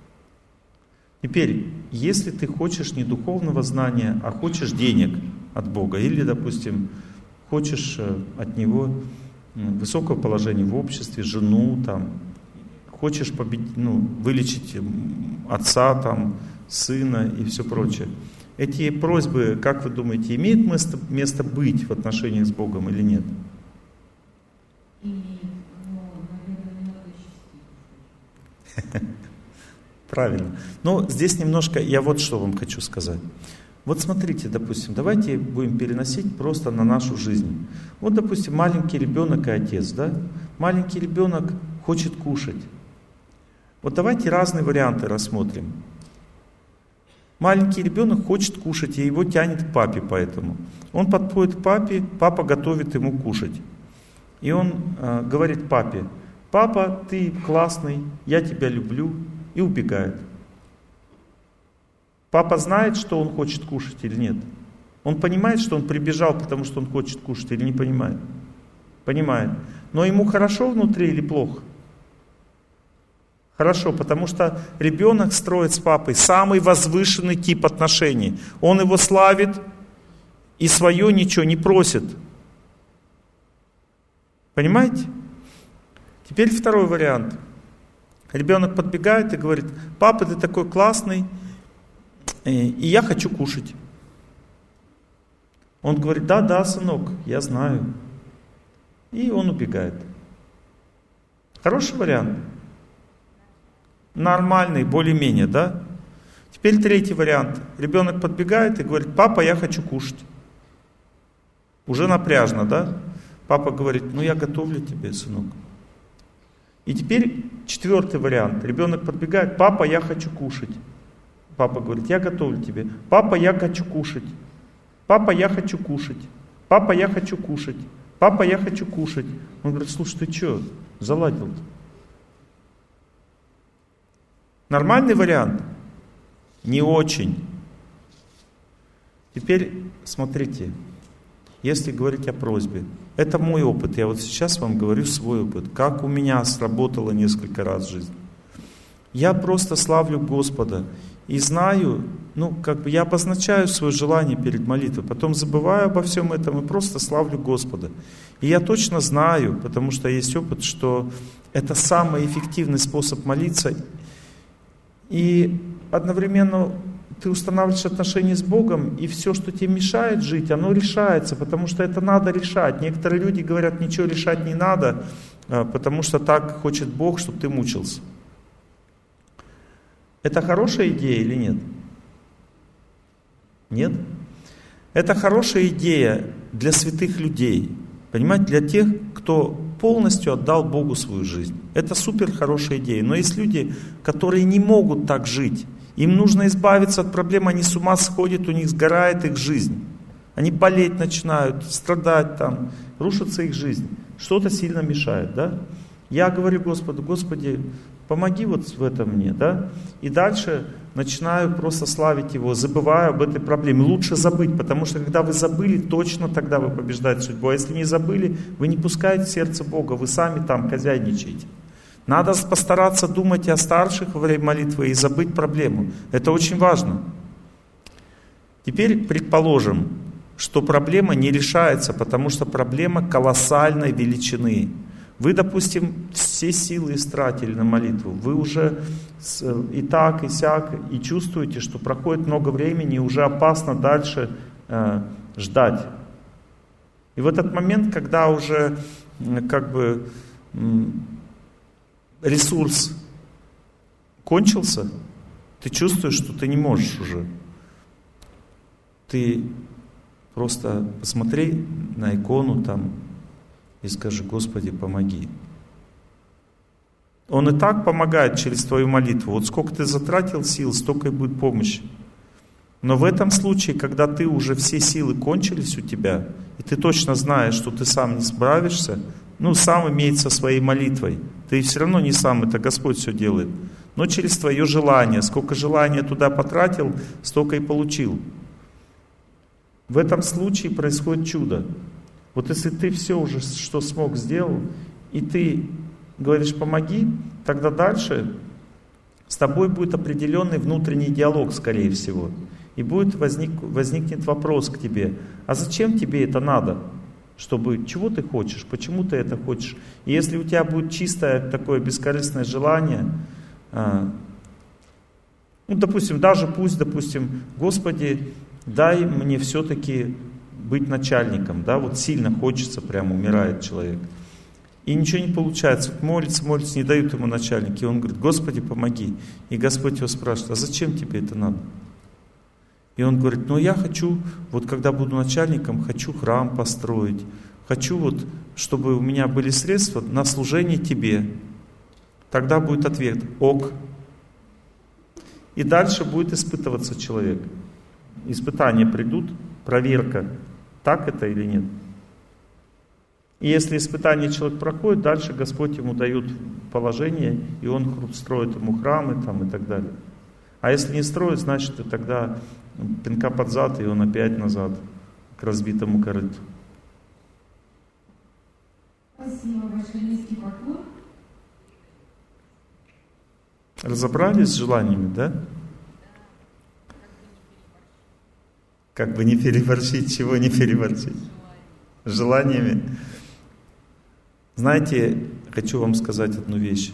Теперь, если ты хочешь не духовного знания, а хочешь денег от Бога, или, допустим, хочешь от Него высокого положения в обществе, жену, там, хочешь победить, ну, вылечить отца, там, сына и все прочее. Эти просьбы, как вы думаете, имеют место, место быть в отношениях с Богом или нет? Имеет, но, наверное, не надо чистить. Правильно. Но здесь немножко, я вот что вам хочу сказать. Вот смотрите, допустим, давайте будем переносить просто на нашу жизнь. Вот, допустим, маленький ребенок и отец, да? Маленький ребенок хочет кушать. Вот давайте разные варианты рассмотрим. Маленький ребенок хочет кушать, и его тянет к папе поэтому. Он подходит к папе, папа готовит ему кушать. И он э, говорит папе: папа, ты классный, я тебя люблю. И убегает. Папа знает, что он хочет кушать или нет? Он понимает, что он прибежал, потому что он хочет кушать, или не понимает? Понимает. Но ему хорошо внутри или плохо? Хорошо, потому что ребенок строит с папой самый возвышенный тип отношений. Он его славит и свое ничего не просит. Понимаете? Теперь второй вариант. Ребенок подбегает и говорит: папа, ты такой классный, и я хочу кушать. Он говорит: да, да, сынок, я знаю. И он убегает. Хороший вариант? Нормальный, более-менее, да? Теперь третий вариант. Ребенок подбегает и говорит: папа, я хочу кушать. Уже напряжно, да? Папа говорит: ну я готовлю тебе, сынок. И теперь четвертый вариант. Ребенок подбегает: папа, я хочу кушать. Папа говорит: я готовлю тебе. Папа, я хочу кушать. Папа, я хочу кушать. Папа, я хочу кушать. Папа, я хочу кушать. Он говорит: слушай, ты что, заладил-то? Нормальный вариант? Не очень. Теперь смотрите, если говорить о просьбе. Это мой опыт, я вот сейчас вам говорю свой опыт, как у меня сработало несколько раз в жизни. Я просто славлю Господа и знаю, ну, как бы я обозначаю свое желание перед молитвой, потом забываю обо всем этом и просто славлю Господа. И я точно знаю, потому что есть опыт, что это самый эффективный способ молиться. И одновременно ты устанавливаешь отношения с Богом, и все, что тебе мешает жить, оно решается, потому что это надо решать. Некоторые люди говорят, ничего решать не надо, потому что так хочет Бог, чтобы ты мучился. Это хорошая идея или нет? Нет? Это хорошая идея для святых людей. Понимаете, для тех, кто полностью отдал Богу свою жизнь. Это супер хорошая идея. Но есть люди, которые не могут так жить. Им нужно избавиться от проблем, они с ума сходят, у них сгорает их жизнь. Они болеть начинают, страдать там, рушится их жизнь. Что-то сильно мешает, да? Я говорю Господу, Господи, помоги вот в этом мне, да? И дальше начинаю просто славить Его, забываю об этой проблеме. Лучше забыть, потому что когда вы забыли, точно тогда вы побеждаете судьбу. А если не забыли, вы не пускаете в сердце Бога, вы сами там хозяйничаете. Надо постараться думать о старших во время молитвы и забыть проблему. Это очень важно. Теперь предположим, что проблема не решается, потому что проблема колоссальной величины. Вы, допустим, все силы истратили на молитву. Вы уже и так, и сяк, и чувствуете, что проходит много времени, и уже опасно дальше э, ждать. И в этот момент, когда уже э, как бы э, ресурс кончился, ты чувствуешь, что ты не можешь уже. Ты просто посмотри на икону там, и скажи, Господи, помоги. Он и так помогает через твою молитву. Вот сколько ты затратил сил, столько и будет помощи. Но в этом случае, когда ты уже все силы кончились у тебя, и ты точно знаешь, что ты сам не справишься, ну, сам имеется своей молитвой. Ты все равно не сам, это Господь все делает. Но через твое желание. Сколько желания туда потратил, столько и получил. В этом случае происходит чудо. Вот если ты все уже, что смог, сделал, и ты говоришь «помоги», тогда дальше с тобой будет определенный внутренний диалог, скорее всего. И будет возник, возникнет вопрос к тебе, а зачем тебе это надо? Чтобы, чего ты хочешь, почему ты это хочешь? И если у тебя будет чистое такое бескорыстное желание, ну, допустим, даже пусть, допустим, Господи, дай мне все-таки быть начальником, да, вот сильно хочется, прямо умирает человек. И ничего не получается, молится, молится, не дают ему начальники. И он говорит, Господи, помоги. И Господь его спрашивает, а зачем тебе это надо? И он говорит, ну я хочу, вот когда буду начальником, хочу храм построить, хочу вот, чтобы у меня были средства на служение тебе. Тогда будет ответ, ок. И дальше будет испытываться человек. Испытания придут, проверка, так это или нет. И если испытание человек проходит, дальше Господь ему дает положение, и он строит ему храмы там, и так далее. А если не строит, значит тогда пинка под зад, и он опять назад к разбитому корыту. Спасибо большое, низкий поклон. Разобрались с желаниями, да? Как бы не переборщить, чего не переборщить? С желаниями. Знаете, хочу вам сказать одну вещь.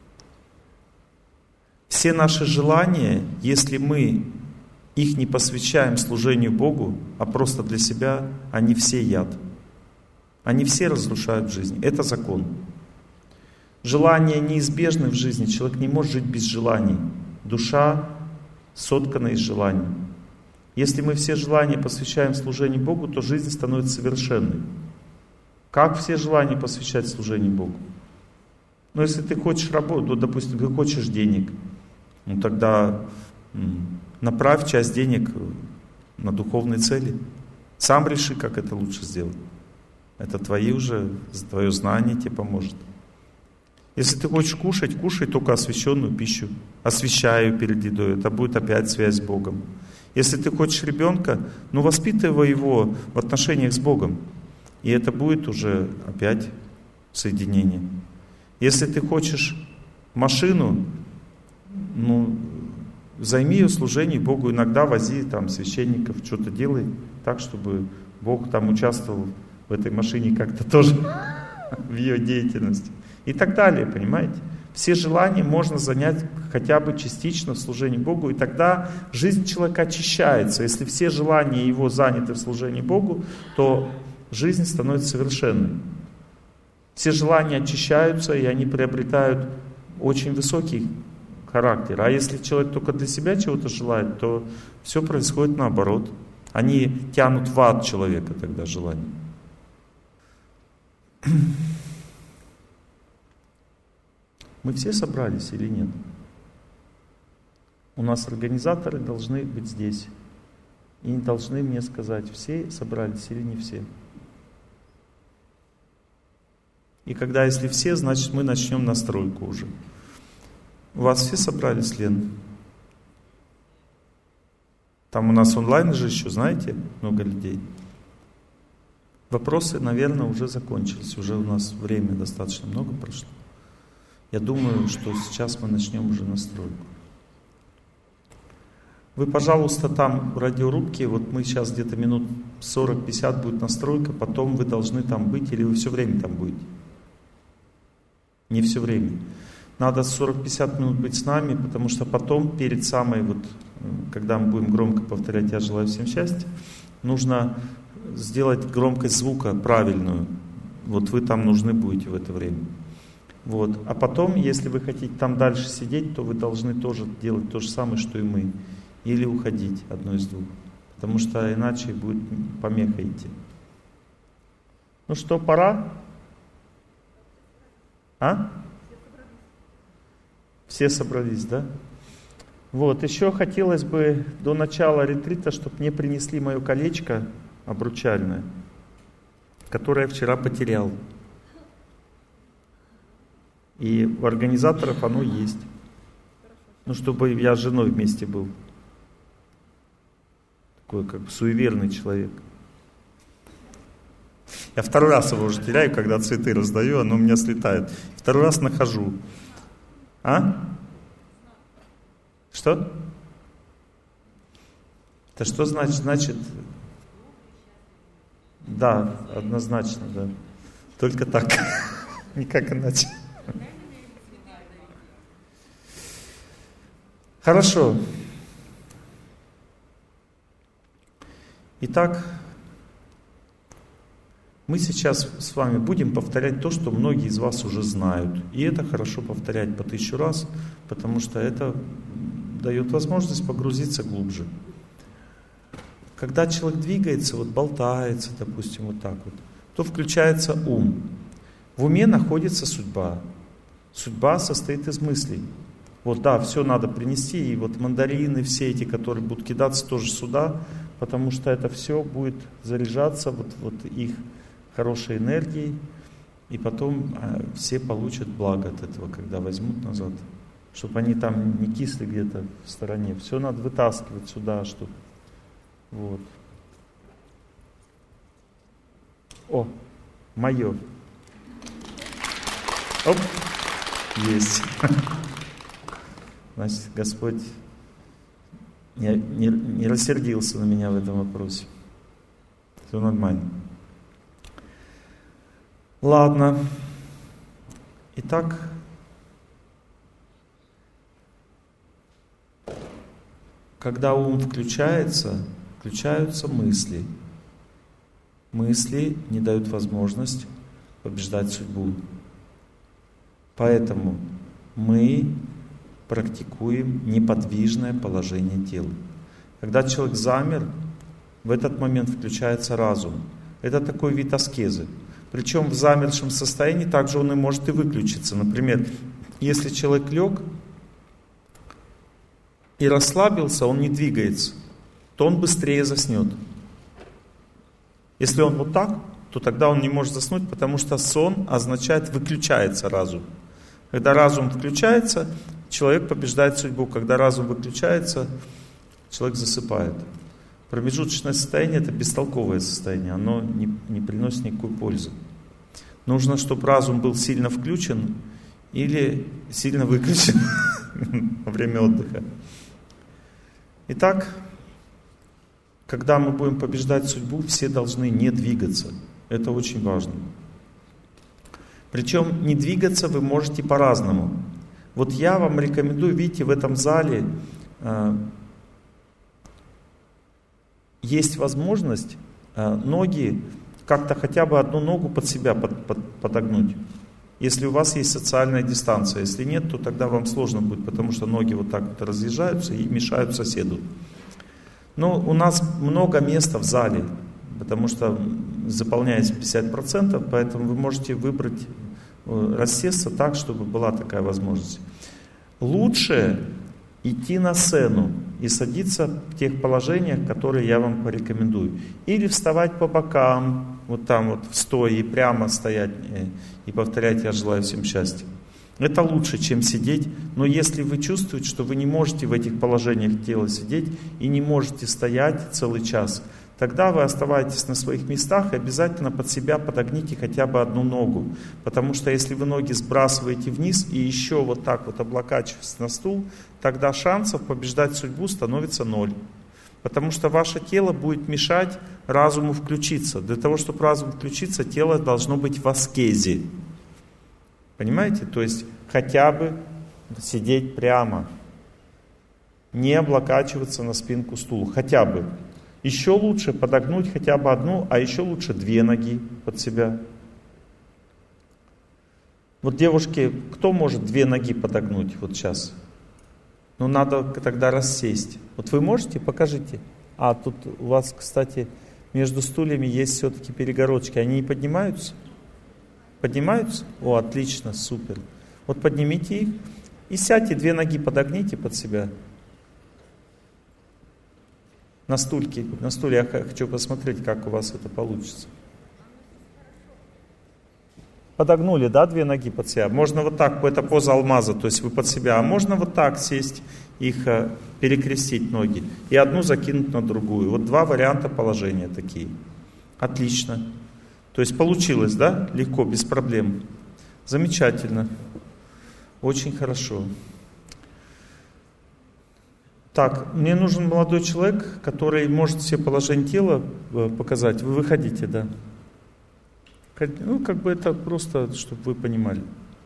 Все наши желания, если мы их не посвящаем служению Богу, а просто для себя, они все яд. Они все разрушают жизнь. Это закон. Желания неизбежны в жизни. Человек не может жить без желаний. Душа соткана из желаний. Если мы все желания посвящаем служению Богу, то жизнь становится совершенной. Как все желания посвящать служению Богу? Ну, если ты хочешь работать, ну, допустим, ты хочешь денег, ну, тогда направь часть денег на духовные цели. Сам реши, как это лучше сделать. Это твои уже, твое знание тебе поможет. Если ты хочешь кушать, кушай только освященную пищу. Освящай ее перед едой. Это будет опять связь с Богом. Если ты хочешь ребенка, ну воспитывай его в отношениях с Богом. И это будет уже опять соединение. Если ты хочешь машину, ну, займи ее служение Богу. Иногда вози там священников, что-то делай так, чтобы Бог там участвовал в этой машине как-то тоже в ее деятельности. И так далее, понимаете? все желания можно занять хотя бы частично в служении Богу, и тогда жизнь человека очищается. Если все желания его заняты в служении Богу, то жизнь становится совершенной. Все желания очищаются, и они приобретают очень высокий характер. А если человек только для себя чего-то желает, то все происходит наоборот. Они тянут в ад человека тогда желания. Мы все собрались или нет? У нас организаторы должны быть здесь. И не должны мне сказать, все собрались или не все. И когда, если все, значит мы начнем настройку уже. У вас все собрались, Лен? Там у нас онлайн же еще, знаете, много людей. Вопросы, наверное, уже закончились. Уже у нас время достаточно много прошло. Я думаю, что сейчас мы начнем уже настройку. Вы, пожалуйста, там в радиорубке, вот мы сейчас где-то минут сорок-пятьдесят будет настройка, потом вы должны там быть, или вы все время там будете? Не все время. Надо сорок-пятьдесят минут быть с нами, потому что потом, перед самой, вот, когда мы будем громко повторять «Я желаю всем счастья», нужно сделать громкость звука правильную. Вот вы там нужны будете в это время. Вот. А потом, если вы хотите там дальше сидеть, то вы должны тоже делать то же самое, что и мы. Или уходить, одно из двух. Потому что иначе будет помеха идти. Ну что, пора? А? Все собрались, да? Вот, еще хотелось бы до начала ретрита, чтобы мне принесли мое колечко обручальное, которое я вчера потерял. И у организаторов оно есть. Ну, чтобы я с женой вместе был. Такой, как бы, суеверный человек. Я второй раз его уже теряю, когда цветы раздаю, оно у меня слетает. Второй раз нахожу. А? Что? Это что значит? Значит, да, однозначно, да. Только так. Никак иначе. Хорошо. Итак, мы сейчас с вами будем повторять то, что многие из вас уже знают. И это хорошо повторять по тысячу раз, потому что это дает возможность погрузиться глубже. Когда человек двигается, вот болтается, допустим, вот так вот, то включается ум. В уме находится судьба. Судьба состоит из мыслей. Вот да, все надо принести, и вот мандарины, все эти, которые будут кидаться тоже сюда, потому что это все будет заряжаться вот, вот их хорошей энергией, и потом а, все получат благо от этого, когда возьмут назад, чтобы они там не кисли где-то в стороне. Все надо вытаскивать сюда, чтобы... Вот. О, мое. Оп, есть. Значит, Господь не, не, не рассердился на меня в этом вопросе. Все нормально. Ладно. Итак, когда ум включается, включаются мысли. Мысли не дают возможность побеждать судьбу. Поэтому мы практикуем неподвижное положение тела. Когда человек замер, в этот момент включается разум. Это такой вид аскезы. Причем в замершем состоянии также он и может и выключиться. Например, если человек лег и расслабился, он не двигается, то он быстрее заснет. Если он вот так, то тогда он не может заснуть, потому что сон означает выключается разум. Когда разум включается, человек побеждает судьбу. Когда разум выключается, человек засыпает. Промежуточное состояние – это бестолковое состояние, оно не, не приносит никакой пользы. Нужно, чтобы разум был сильно включен или сильно выключен во время отдыха. Итак, когда мы будем побеждать судьбу, все должны не двигаться. Это очень важно. Причем не двигаться вы можете по-разному. Вот я вам рекомендую, видите, в этом зале э, есть возможность э, ноги как-то хотя бы одну ногу под себя под, под, подогнуть. Если у вас есть социальная дистанция. Если нет, то тогда вам сложно будет, потому что ноги вот так вот разъезжаются и мешают соседу. Но у нас много места в зале, потому что заполняется пятьдесят процентов, поэтому вы можете выбрать, рассесться так, чтобы была такая возможность. Лучше идти на сцену и садиться в тех положениях, которые я вам порекомендую. Или вставать по бокам, вот там вот стоя и прямо стоять и повторять «Я желаю всем счастья». Это лучше, чем сидеть. Но если вы чувствуете, что вы не можете в этих положениях тела сидеть и не можете стоять целый час, тогда вы оставайтесь на своих местах и обязательно под себя подогните хотя бы одну ногу. Потому что если вы ноги сбрасываете вниз и еще вот так вот облокачиваетесь на стул, тогда шансов побеждать судьбу становится ноль. Потому что ваше тело будет мешать разуму включиться. Для того, чтобы разум включиться, тело должно быть в аскезе. Понимаете? То есть хотя бы сидеть прямо. Не облокачиваться на спинку стула. Хотя бы. Еще лучше подогнуть хотя бы одну, а еще лучше две ноги под себя. Вот девушки, кто может две ноги подогнуть вот сейчас? Ну надо тогда рассесть. Вот вы можете? Покажите. А тут у вас, кстати, между стульями есть все-таки перегородочки. Они не поднимаются? Поднимаются? О, отлично, супер. Вот поднимите их и сядьте, две ноги подогните под себя. На стульке, на стуле я хочу посмотреть, как у вас это получится. Подогнули, да, две ноги под себя. Можно вот так, это поза алмаза, то есть вы под себя. А можно вот так сесть, их перекрестить ноги и одну закинуть на другую. Вот два варианта положения такие. Отлично. То есть получилось, да? Легко, без проблем. Замечательно. Очень хорошо. Так, мне нужен молодой человек, который может все положения тела показать. Вы выходите, да. Ну, как бы это просто, чтобы вы понимали.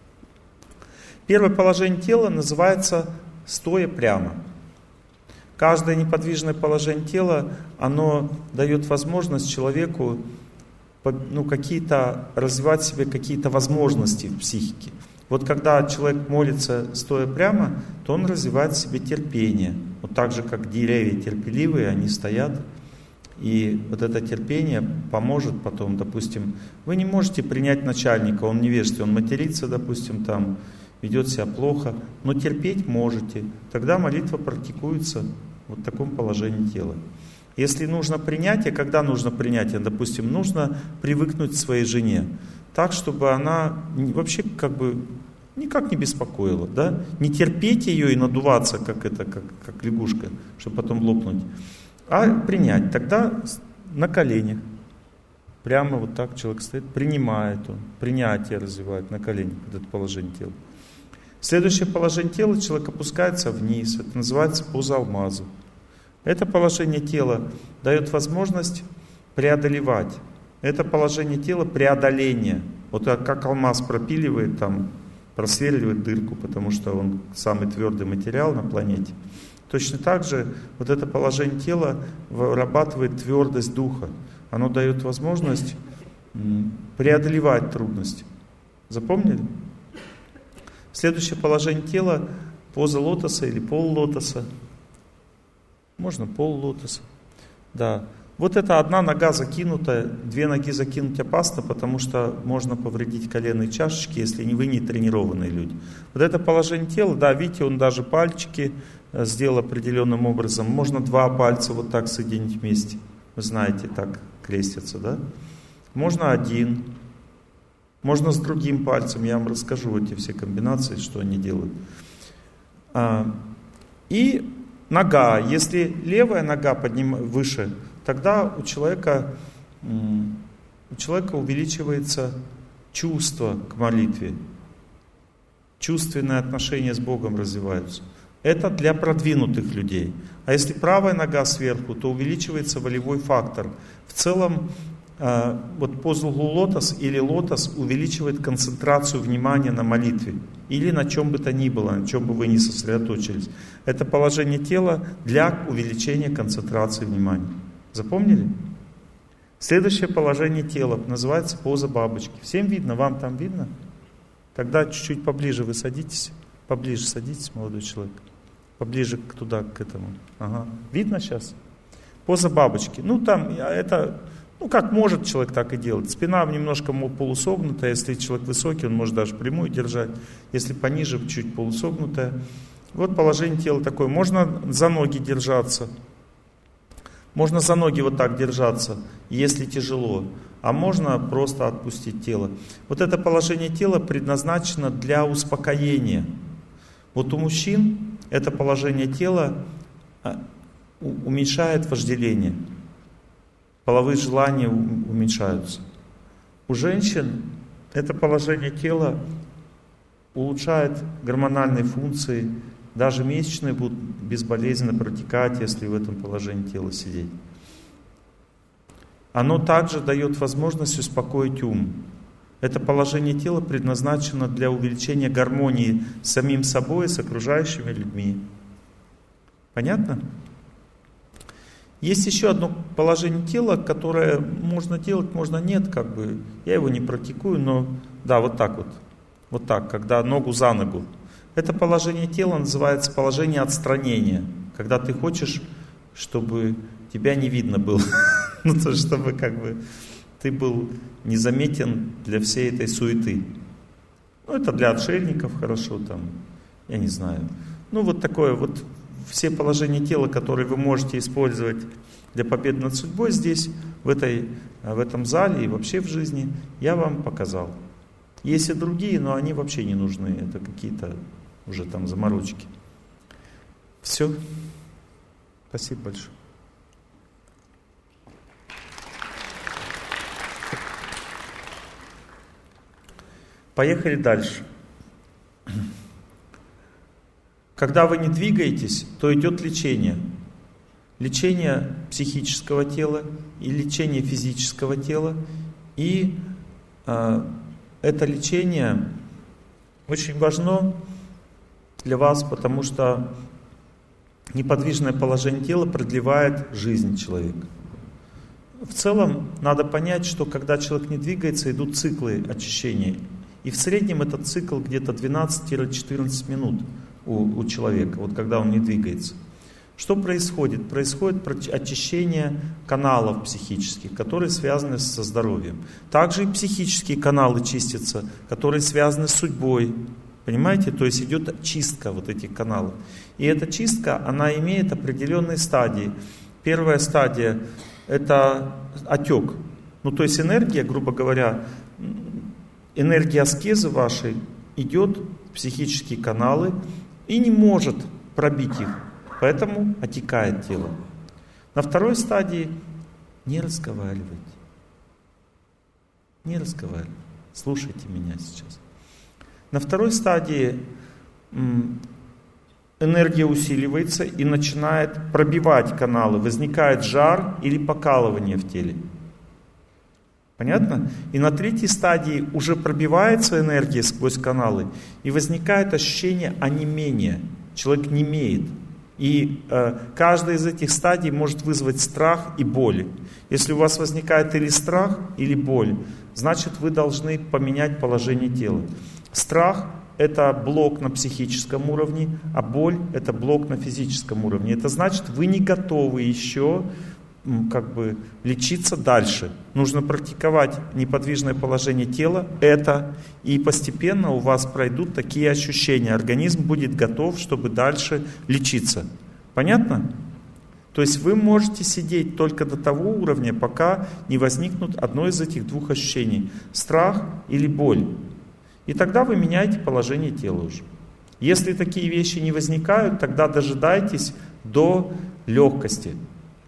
Первое положение тела называется стоя прямо. Каждое неподвижное положение тела, оно дает возможность человеку ну, какие-то, развивать в себе какие-то возможности в психике. Вот когда человек молится стоя прямо, то он развивает в себе терпение. Вот так же, как деревья терпеливые, они стоят. И вот это терпение поможет потом, допустим, вы не можете принять начальника, он невежественный, он матерится, допустим, там, ведет себя плохо, но терпеть можете. Тогда молитва практикуется вот в таком положении тела. Если нужно принятие, когда нужно принятие, допустим, нужно привыкнуть к своей жене, так, чтобы она вообще как бы никак не беспокоила, да? Не терпеть ее и надуваться, как это, как, как лягушка, чтобы потом лопнуть, а принять. Тогда на коленях. Прямо вот так человек стоит, принимает он, принятие развивает на коленях, вот это положение тела. Следующее положение тела, человек опускается вниз, это называется поза алмаза. Это положение тела дает возможность преодолевать. Это положение тела преодоления. Вот как алмаз пропиливает, там, просверливает дырку, потому что он самый твердый материал на планете. Точно так же вот это положение тела вырабатывает твердость духа. Оно дает возможность преодолевать трудности. Запомнили? Следующее положение тела — поза лотоса или полулотоса. Можно полулотоса. Да. Вот это одна нога закинута, две ноги закинуть опасно, потому что можно повредить коленные чашечки, если вы не тренированные люди. Вот это положение тела, да, видите, он даже пальчики сделал определенным образом. Можно два пальца вот так соединить вместе. Вы знаете, так крестятся, да? Можно один. Можно с другим пальцем. Я вам расскажу эти все комбинации, что они делают. И нога. Если левая нога подним... выше, тогда у человека, у человека увеличивается чувство к молитве. Чувственные отношения с Богом развиваются. Это для продвинутых людей. А если правая нога сверху, то увеличивается волевой фактор. В целом вот позу лотос или лотос увеличивает концентрацию внимания на молитве или на чем бы то ни было, на чем бы вы ни сосредоточились. Это положение тела для увеличения концентрации внимания. Запомнили? Следующее положение тела называется поза бабочки. Всем видно? Вам там видно? Тогда чуть-чуть поближе вы садитесь. Поближе садитесь, молодой человек. Поближе туда, к этому. Ага. Видно сейчас? Поза бабочки. Ну там это... Ну, как может человек, так и делать. Спина немножко полусогнутая, если человек высокий, он может даже прямую держать. Если пониже, чуть полусогнутая. Вот положение тела такое. Можно за ноги держаться. Можно за ноги вот так держаться, если тяжело. А можно просто отпустить тело. Вот это положение тела предназначено для успокоения. Вот у мужчин это положение тела уменьшает вожделение. Половые желания уменьшаются. У женщин это положение тела улучшает гормональные функции. Даже месячные будут безболезненно протекать, если в этом положении тела сидеть. Оно также дает возможность успокоить ум. Это положение тела предназначено для увеличения гармонии с самим собой и с окружающими людьми. Понятно? Есть еще одно положение тела, которое можно делать, можно нет, как бы. Я его не практикую, но да, вот так вот. Вот так, когда ногу за ногу. Это положение тела называется положение отстранения. Когда ты хочешь, чтобы тебя не видно было. Ну, то, чтобы как бы ты был незаметен для всей этой суеты. Ну, это для отшельников хорошо, там, я не знаю. Ну, вот такое вот. Все положения тела, которые вы можете использовать для победы над судьбой здесь, в, этой, в этом зале и вообще в жизни, я вам показал. Есть и другие, но они вообще не нужны. Это какие-то уже там заморочки. Все. Спасибо большое. Поехали дальше. Когда вы не двигаетесь, то идет лечение. Лечение психического тела и лечение физического тела. И э, это лечение очень важно для вас, потому что неподвижное положение тела продлевает жизнь человека. В целом надо понять, что когда человек не двигается, идут циклы очищения. И в среднем этот цикл где-то двенадцать-четырнадцать минут. У, у человека, вот когда он не двигается. Что происходит? Происходит очищение каналов психических, которые связаны со здоровьем. Также и психические каналы чистятся, которые связаны с судьбой. Понимаете? То есть идет чистка вот этих каналов. И эта чистка, она имеет определенные стадии. Первая стадия – это отек. Ну то есть энергия, грубо говоря, энергия аскезы вашей идет в психические каналы, и не может пробить их, поэтому отекает тело. На второй стадии не разговаривайте. Не разговаривайте. Слушайте меня сейчас. На второй стадии энергия усиливается и начинает пробивать каналы. Возникает жар или покалывание в теле. Понятно? И на третьей стадии уже пробивается энергия сквозь каналы, и возникает ощущение онемения. Человек немеет. И э, каждая из этих стадий может вызвать страх и боль. Если у вас возникает или страх, или боль, значит вы должны поменять положение тела. Страх – это блок на психическом уровне, а боль – это блок на физическом уровне. Это значит, вы не готовы еще как бы лечиться дальше. Нужно практиковать неподвижное положение тела, это, и постепенно у вас пройдут такие ощущения. Организм будет готов, чтобы дальше лечиться. Понятно? То есть вы можете сидеть только до того уровня, пока не возникнут одно из этих двух ощущений. Страх или боль. И тогда вы меняете положение тела уже. Если такие вещи не возникают, тогда дожидайтесь до легкости.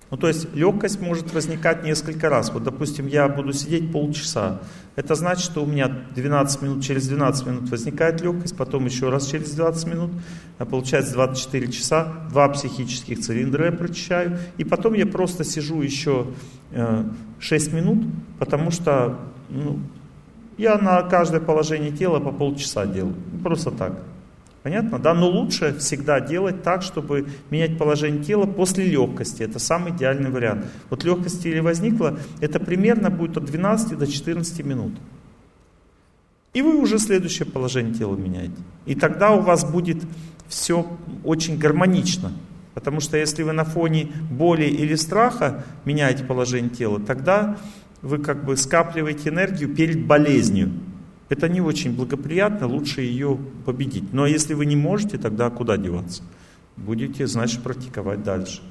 Ну, то есть легкость может возникать несколько раз. Вот, допустим, я буду сидеть полчаса. Это значит, что у меня двенадцать минут, через двенадцать минут возникает легкость, потом еще раз через двадцать минут, а получается двадцать четыре часа, два психических цилиндра я прочищаю, и потом я просто сижу еще э, шесть минут, потому что ну, я на каждое положение тела по полчаса делаю. Просто так. Понятно? Да, но лучше всегда делать так, чтобы менять положение тела после легкости. Это самый идеальный вариант. Вот легкость в теле возникла, это примерно будет от двенадцати до четырнадцати минут. И вы уже следующее положение тела меняете. И тогда у вас будет все очень гармонично. Потому что если вы на фоне боли или страха меняете положение тела, тогда вы как бы скапливаете энергию перед болезнью. Это не очень благоприятно, лучше ее победить. Но если вы не можете, тогда куда деваться? Будете, значит, практиковать дальше.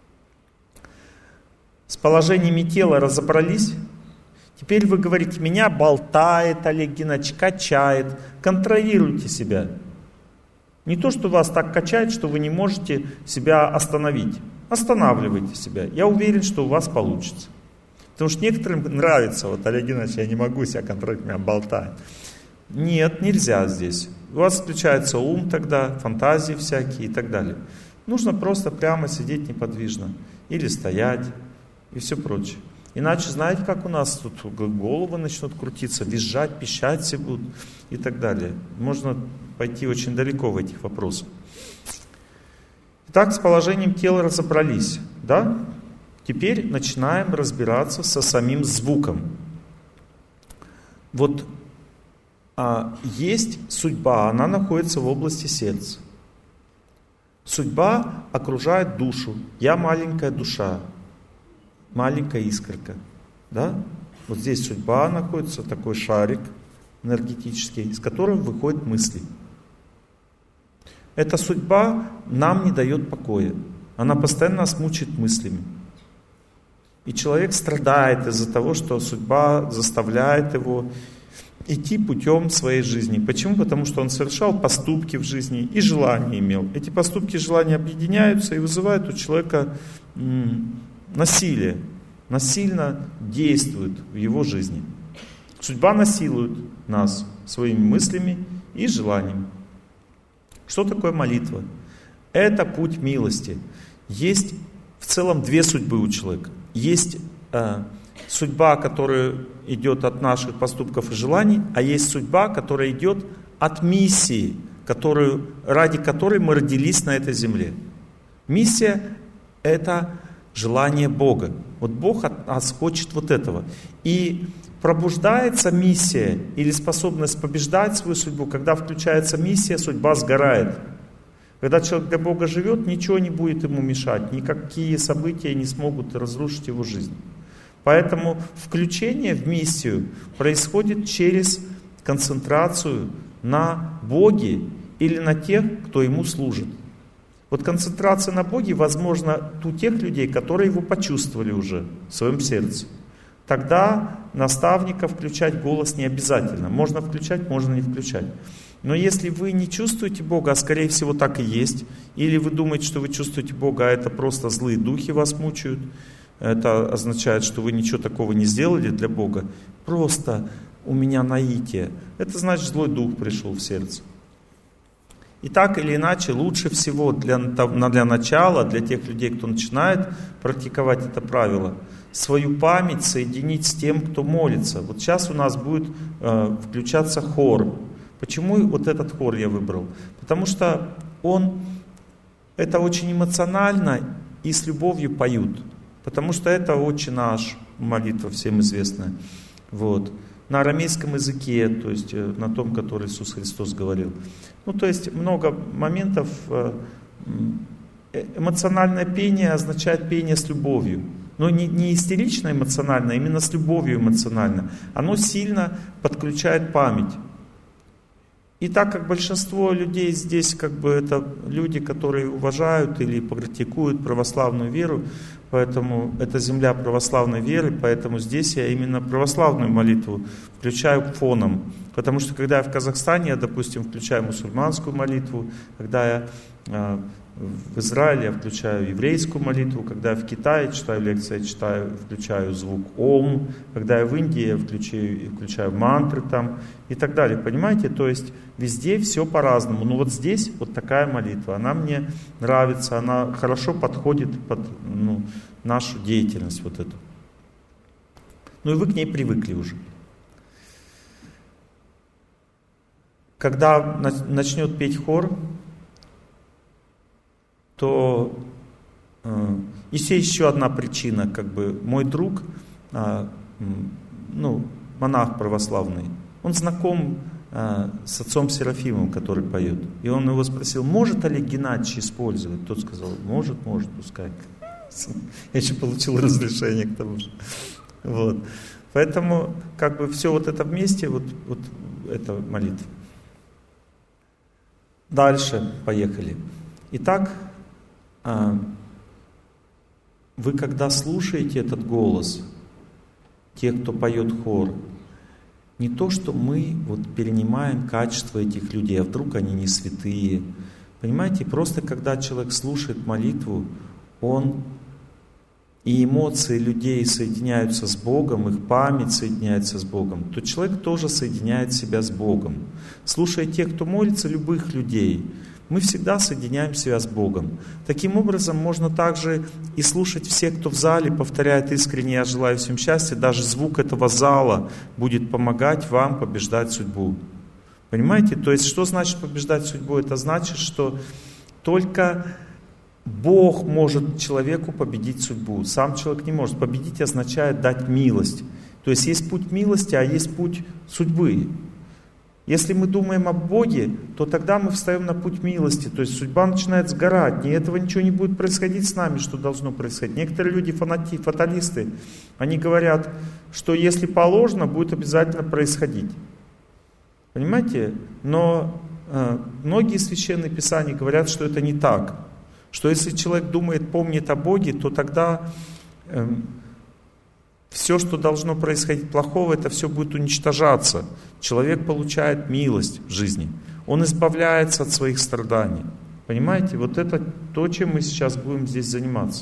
С положениями тела разобрались. Теперь вы говорите, меня болтает, Олег Геннадьевич, качает. Контролируйте себя. Не то, что вас так качает, что вы не можете себя остановить. Останавливайте себя. Я уверен, что у вас получится. Потому что некоторым нравится, вот Олег Геннадьевич, я не могу себя контролировать, меня болтает. Нет, нельзя здесь. У вас включается ум тогда, фантазии всякие и так далее. Нужно просто прямо сидеть неподвижно. Или стоять, и все прочее. Иначе, знаете, как у нас тут головы начнут крутиться, визжать, пищать все будут и так далее. Можно пойти очень далеко в этих вопросах. Итак, с положением тела разобрались, да? Теперь начинаем разбираться со самим звуком. Вот а, есть судьба, она находится в области сердца. Судьба окружает душу. Я маленькая душа, маленькая искорка. Да? Вот здесь судьба находится, такой шарик энергетический, из которого выходят мысли. Эта судьба нам не дает покоя. Она постоянно нас мучает мыслями. И человек страдает из-за того, что судьба заставляет его идти путем своей жизни. Почему? Потому что он совершал поступки в жизни и желания имел. Эти поступки и желания объединяются и вызывают у человека м- насилие. Насильно действуют в его жизни. Судьба насилует нас своими мыслями и желаниями. Что такое молитва? Это путь милости. Есть в целом две судьбы у человека. Есть э, судьба, которая идет от наших поступков и желаний, а есть судьба, которая идет от миссии, которую, ради которой мы родились на этой земле. Миссия – это желание Бога. Вот Бог от нас хочет вот этого. И пробуждается миссия или способность побеждать свою судьбу, когда включается миссия, судьба сгорает. Когда человек для Бога живет, ничего не будет ему мешать, никакие события не смогут разрушить его жизнь. Поэтому включение в миссию происходит через концентрацию на Боге или на тех, кто ему служит. Вот концентрация на Боге возможна у тех людей, которые его почувствовали уже в своем сердце. Тогда наставника включать голос не обязательно. Можно включать, можно не включать. Но если вы не чувствуете Бога, а скорее всего так и есть, или вы думаете, что вы чувствуете Бога, а это просто злые духи вас мучают, это означает, что вы ничего такого не сделали для Бога, просто у меня наитие, это значит, злой дух пришел в сердце. И так или иначе, лучше всего для, для начала, для тех людей, кто начинает практиковать это правило, свою память соединить с тем, кто молится. Вот сейчас у нас будет э, включаться хор. Почему вот этот хор я выбрал? Потому что он, это очень эмоционально и с любовью поют. Потому что это «Отче наш», молитва всем известная. Вот. На арамейском языке, то есть на том, который Иисус Христос говорил. Ну, то есть много моментов. Эмоциональное пение означает пение с любовью. Но не, не истерично эмоционально, а именно с любовью эмоционально. Оно сильно подключает память. И так как большинство людей здесь, как бы это люди, которые уважают или практикуют православную веру, поэтому это земля православной веры, поэтому здесь я именно православную молитву включаю фоном. Потому что когда я в Казахстане, я, допустим, включаю мусульманскую молитву, когда я э, в Израиле я включаю еврейскую молитву, когда я в Китае читаю лекции, я читаю, включаю звук Ом, когда я в Индии, я включаю, включаю мантры там и так далее. Понимаете? То есть везде все по-разному. Но вот здесь вот такая молитва, она мне нравится, она хорошо подходит под ну, нашу деятельность вот эту. Ну и вы к ней привыкли уже. Когда начнет петь хор, то э, есть еще одна причина, как бы мой друг, э, ну, монах православный, он знаком э, с отцом Серафимом, который поет. И он его спросил, может Олег Геннадьевич использовать? Тот сказал, может, может, пускай. Я еще получил разрешение к тому же. Вот. Поэтому как бы все вот это вместе, вот, вот это молитва. Дальше поехали. Итак, вы когда слушаете этот голос, те, кто поет хор, не то, что мы вот перенимаем качество этих людей, а вдруг они не святые. Понимаете, просто когда человек слушает молитву, он и эмоции людей соединяются с Богом, их память соединяется с Богом, то человек тоже соединяет себя с Богом. Слушая тех, кто молится, любых людей, мы всегда соединяем себя с Богом. Таким образом, можно также и слушать всех, кто в зале повторяет искренне «Я желаю всем счастья», даже звук этого зала будет помогать вам побеждать судьбу. Понимаете? То есть, что значит побеждать судьбу? Это значит, что только Бог может человеку победить судьбу. Сам человек не может. Победить означает дать милость. То есть, есть путь милости, а есть путь судьбы. Если мы думаем о Боге, то тогда мы встаем на путь милости, то есть судьба начинает сгорать, и этого ничего не будет происходить с нами, что должно происходить. Некоторые люди, фанати, фаталисты, они говорят, что если положено, будет обязательно происходить. Понимаете? Но э, многие священные писания говорят, что это не так. Что если человек думает, помнит о Боге, то тогда э, все, что должно происходить плохого, это все будет уничтожаться. Человек получает милость в жизни. Он избавляется от своих страданий. Понимаете? Вот это то, чем мы сейчас будем здесь заниматься.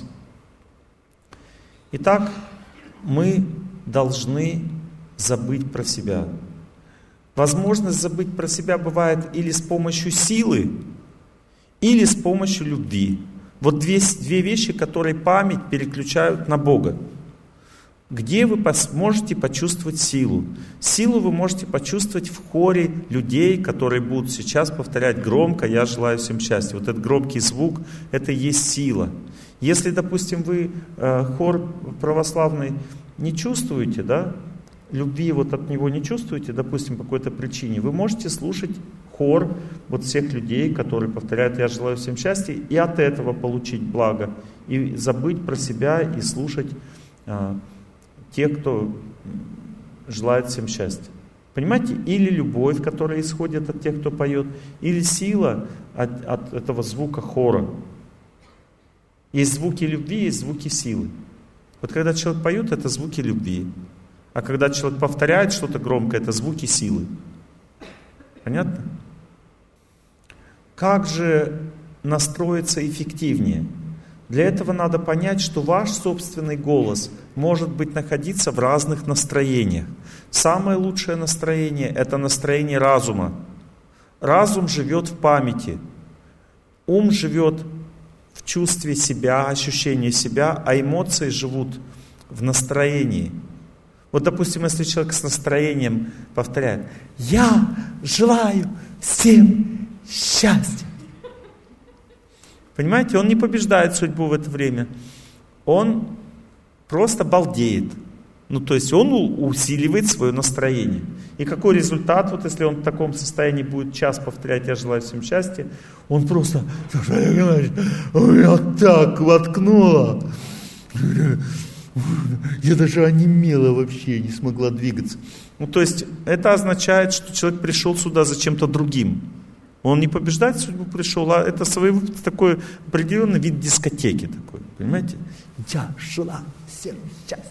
Итак, мы должны забыть про себя. Возможность забыть про себя бывает или с помощью силы, или с помощью любви. Вот две, две вещи, которые память переключают на Бога. Где вы можете почувствовать силу? Силу вы можете почувствовать в хоре людей, которые будут сейчас повторять громко «Я желаю всем счастья». Вот этот громкий звук – это и есть сила. Если, допустим, вы э, хор православный не чувствуете, да, любви вот от него не чувствуете, допустим, по какой-то причине, вы можете слушать хор вот всех людей, которые повторяют «Я желаю всем счастья», и от этого получить благо, и забыть про себя, и слушать э, тех, кто желает всем счастья. Понимаете? Или любовь, которая исходит от тех, кто поет, или сила от, от этого звука хора. Есть звуки любви, есть звуки силы. Вот когда человек поет, это звуки любви. А когда человек повторяет что-то громкое, это звуки силы. Понятно? Как же настроиться эффективнее? Для этого надо понять, что ваш собственный голос может быть находиться в разных настроениях. Самое лучшее настроение – это настроение разума. Разум живет в памяти. Ум живет в чувстве себя, ощущении себя, а эмоции живут в настроении. Вот, допустим, если человек с настроением повторяет «Я желаю всем счастья». Понимаете, он не побеждает судьбу в это время. Он просто балдеет. Ну, то есть он усиливает свое настроение. И какой результат, вот если он в таком состоянии будет час повторять «Я желаю всем счастья», он просто «Я так воткнула». Я даже онемела вообще, не смогла двигаться. Ну, то есть это означает, что человек пришел сюда за чем-то другим. Он не побеждать судьбу пришел, а это своего такой определенный вид дискотеки такой, понимаете? Я желаю всем счастья.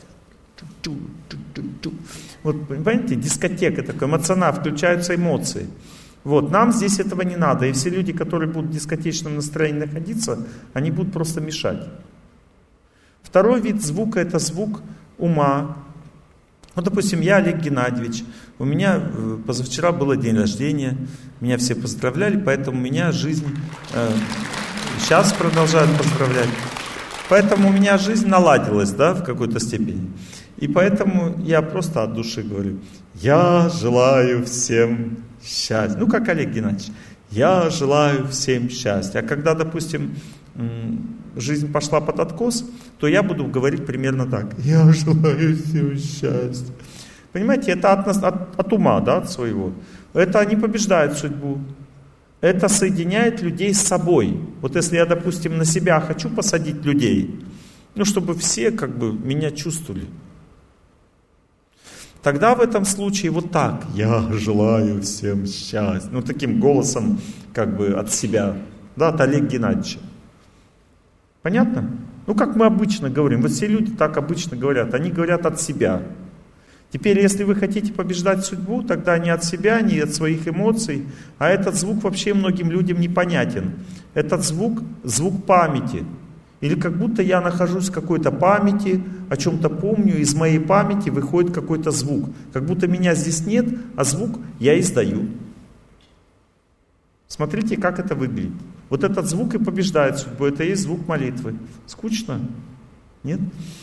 Вот, понимаете, дискотека такая, эмоционально, включаются эмоции. Вот, нам здесь этого не надо. И все люди, которые будут в дискотечном настроении находиться, они будут просто мешать. Второй вид звука — это звук ума. Вот, допустим, я Олег Геннадьевич, у меня позавчера было день рождения, меня все поздравляли, поэтому у меня жизнь, э, сейчас продолжают поздравлять, поэтому у меня жизнь наладилась, да, в какой-то степени. И поэтому я просто от души говорю: я желаю всем счастья. Ну, как Олег Геннадьевич, я желаю всем счастья. А когда, допустим, жизнь пошла под откос, то я буду говорить примерно так: я желаю всем счастья. Понимаете, это от, нас, от, от ума, да, от своего. Это не побеждает судьбу. Это соединяет людей с собой. Вот если я, допустим, на себя хочу посадить людей, ну, чтобы все как бы меня чувствовали, тогда в этом случае вот так: я желаю всем счастья. Ну, таким голосом как бы от себя, да, от Олега Геннадьевича. Понятно? Ну, как мы обычно говорим. Вот все люди так обычно говорят. Они говорят от себя. Теперь, если вы хотите побеждать судьбу, тогда не от себя, не от своих эмоций, а этот звук вообще многим людям непонятен. Этот звук – звук памяти. Или как будто я нахожусь в какой-то памяти, о чем-то помню, из моей памяти выходит какой-то звук. Как будто меня здесь нет, а звук я издаю. Смотрите, как это выглядит. Вот этот звук и побеждает судьбу. Это и есть звук молитвы. Скучно? Нет?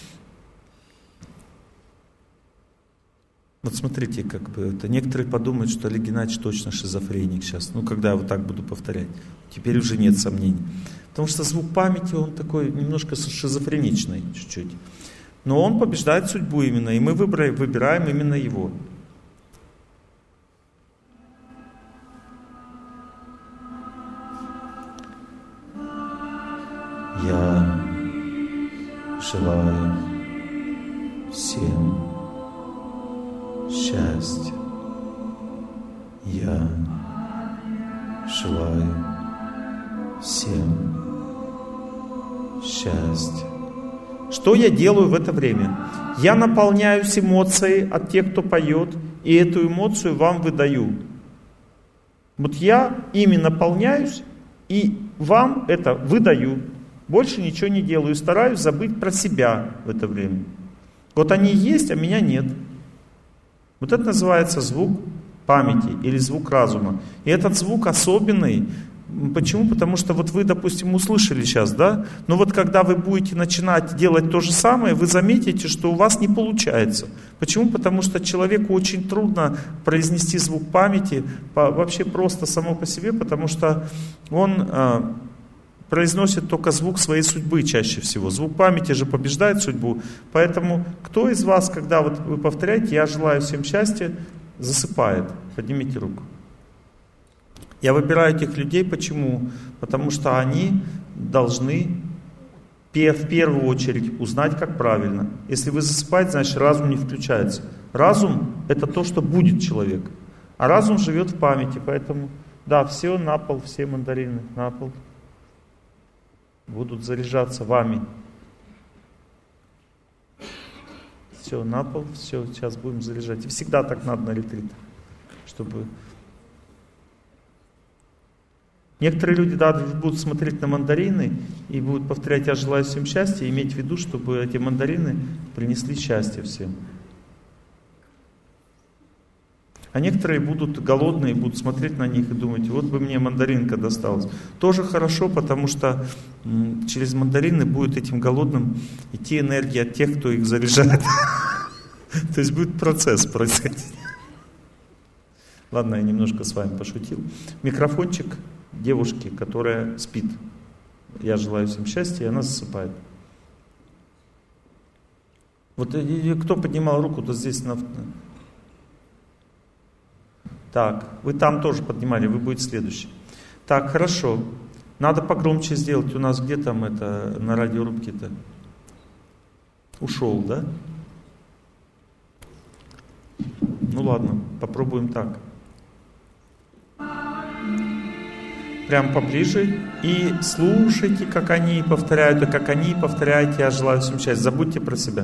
Вот смотрите, как бы это. Некоторые подумают, что Олег Геннадьевич точно шизофреник сейчас. Ну, когда я вот так буду повторять. Теперь уже нет сомнений. Потому что звук памяти, он такой немножко шизофреничный чуть-чуть. Но он побеждает судьбу именно. И мы выбираем, выбираем именно его. Я желаю всем счастья. Я желаю всем счастья. Что я делаю в это время? Я наполняюсь эмоцией от тех, кто поет, и эту эмоцию вам выдаю. Вот я ими наполняюсь и вам это выдаю. Больше ничего не делаю. Стараюсь забыть про себя в это время. Вот они есть, а меня нет. Вот это называется звук памяти или звук разума. И этот звук особенный. Почему? Потому что вот вы, допустим, услышали сейчас, да? Но вот когда вы будете начинать делать то же самое, вы заметите, что у вас не получается. Почему? Потому что человеку очень трудно произнести звук памяти по, вообще просто само по себе, потому что он э, произносит только звук своей судьбы чаще всего. Звук памяти же побеждает судьбу. Поэтому кто из вас, когда вот вы повторяете «я желаю всем счастья», засыпает? Поднимите руку. Я выбираю этих людей, почему? Потому что они должны в первую очередь узнать, как правильно. Если вы засыпаете, значит разум не включается. Разум – это то, что будет человек. А разум живет в памяти, поэтому, да, все на пол, все мандарины на пол будут заряжаться вами. Все на пол, все, сейчас будем заряжать. И всегда так надо на ретритах, чтобы... Некоторые люди, да, будут смотреть на мандарины и будут повторять «я желаю всем счастья», и иметь в виду, чтобы эти мандарины принесли счастье всем. А некоторые будут голодные, будут смотреть на них и думать: вот бы мне мандаринка досталась. Тоже хорошо, потому что м, через мандарины будет этим голодным идти энергия от тех, кто их заряжает. То есть будет процесс происходить. Ладно, я немножко с вами пошутил. Микрофончик девушки, которая спит. Я желаю всем счастья, и она засыпает. Вот кто поднимал руку, то здесь на... Так, вы там тоже поднимали, вы будете следующий. Так, хорошо. Надо погромче сделать. У нас где там это на радиорубке-то? Ушел, да? Ну ладно, попробуем так. Прям поближе и слушайте, как они повторяют, и как они повторяют «я желаю всем счастья». Забудьте про себя.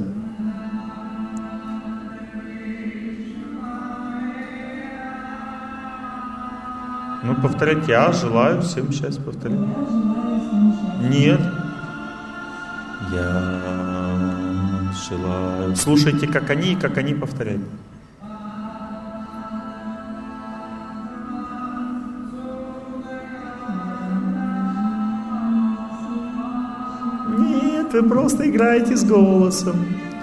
Ну, повторять, я желаю всем счастья, повторять. Нет. Я желаю. Слушайте, как они, и как они повторяют. Нет, вы просто играете с голосом.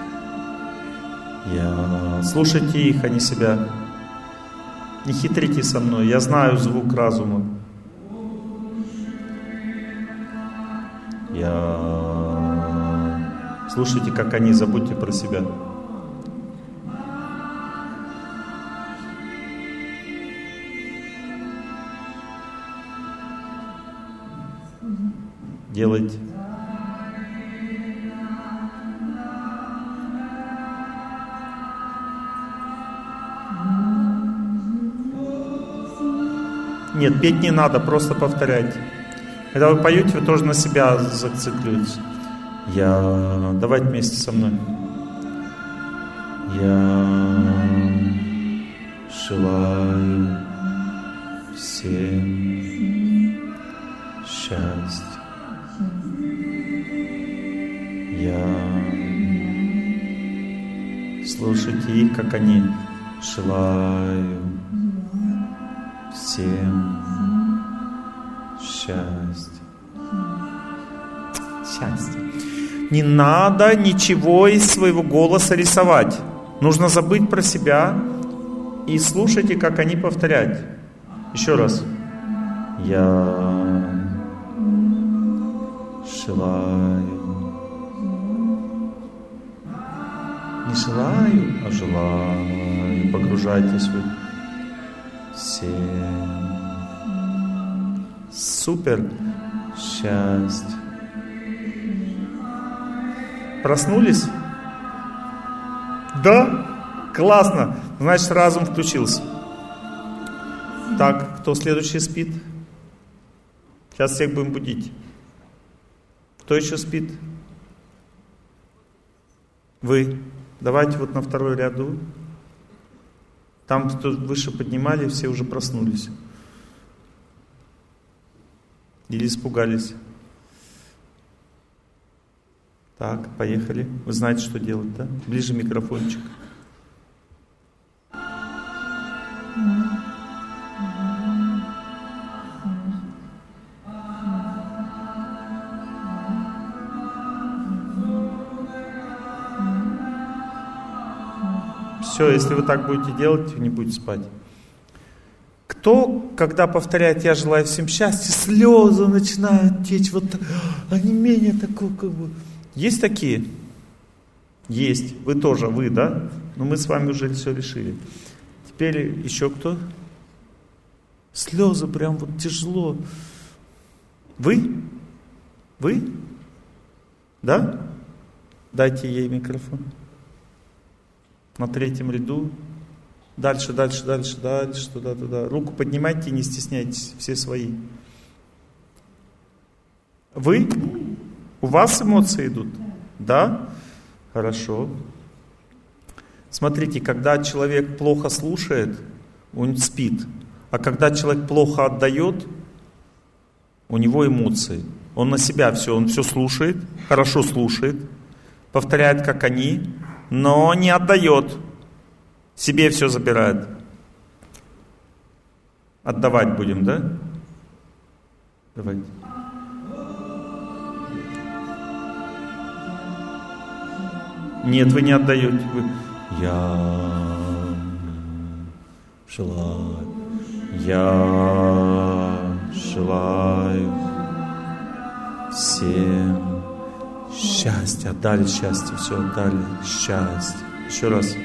Я... Слушайте их, а не себя. Не хитрите со мной, я знаю звук разума. Я... Слушайте, как они, забудьте про себя. Делайте. Нет, петь не надо, просто повторяйте. Когда вы поете, вы тоже на себя зацикливаетесь. Я... Давайте вместе со мной. Я желаю всем счастья. Я... Слушайте их, как они. Желаю всем счастья. Счастье. Не надо ничего из своего голоса рисовать. Нужно забыть про себя и слушайте, как они повторяют. Еще раз. Я желаю. Не желаю, а желаю. Погружайтесь в всем. Супер счастье. Проснулись? Да? Классно. Значит, разум включился. Так, кто следующий спит? Сейчас всех будем будить. Кто еще спит? Вы. Давайте вот на второй ряду. Там, кто выше поднимали, все уже проснулись. Или испугались. Так, поехали. Вы знаете, что делать, да? Ближе микрофончик. Все, если вы так будете делать, вы не будете спать. Кто, когда повторяет «я желаю всем счастья», слезы начинают течь, вот онемение такое, как бы. Есть такие? Есть. Вы тоже, вы, да? Но мы с вами уже все решили. Теперь еще кто? Слезы прям вот тяжело. Вы? Вы? Да? Дайте ей микрофон. На третьем ряду. Дальше, дальше, дальше, дальше, туда, туда. Руку поднимайте, не стесняйтесь, все свои. Вы? У вас эмоции идут? Да? Хорошо. Смотрите, когда человек плохо слушает, он спит. А когда человек плохо отдает, у него эмоции. Он на себя все, он все слушает, хорошо слушает, повторяет, как они, но не отдает. Себе все забирает. Отдавать будем, да? Давайте. Нет, вы не отдаете. Вы... Я желаю. Я желаю всем счастья. Отдали счастье. Все, отдали счастье. Еще раз.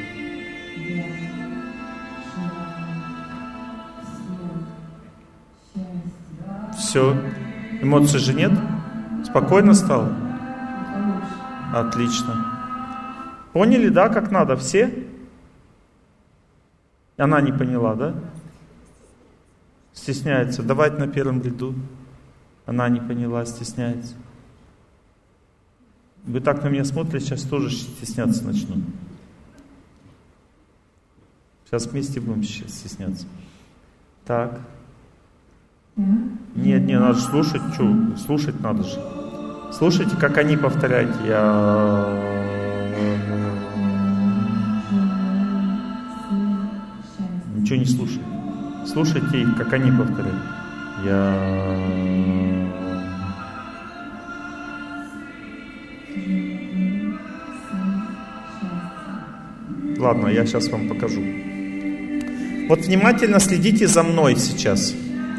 Все. Эмоций же нет? Спокойно стало? Отлично. Поняли, да, как надо? Все? Она не поняла, да? Стесняется. Давайте на первом ряду. Она не поняла, стесняется. Вы так на меня смотрите, сейчас тоже стесняться начну. Сейчас вместе будем стесняться. Так. Нет, не надо слушать, что, слушать надо же. Слушайте, как они повторяют. Я... Ничего не слушайте. Слушайте их, как они повторяют. Я... Ладно, я сейчас вам покажу. Вот внимательно следите за мной сейчас.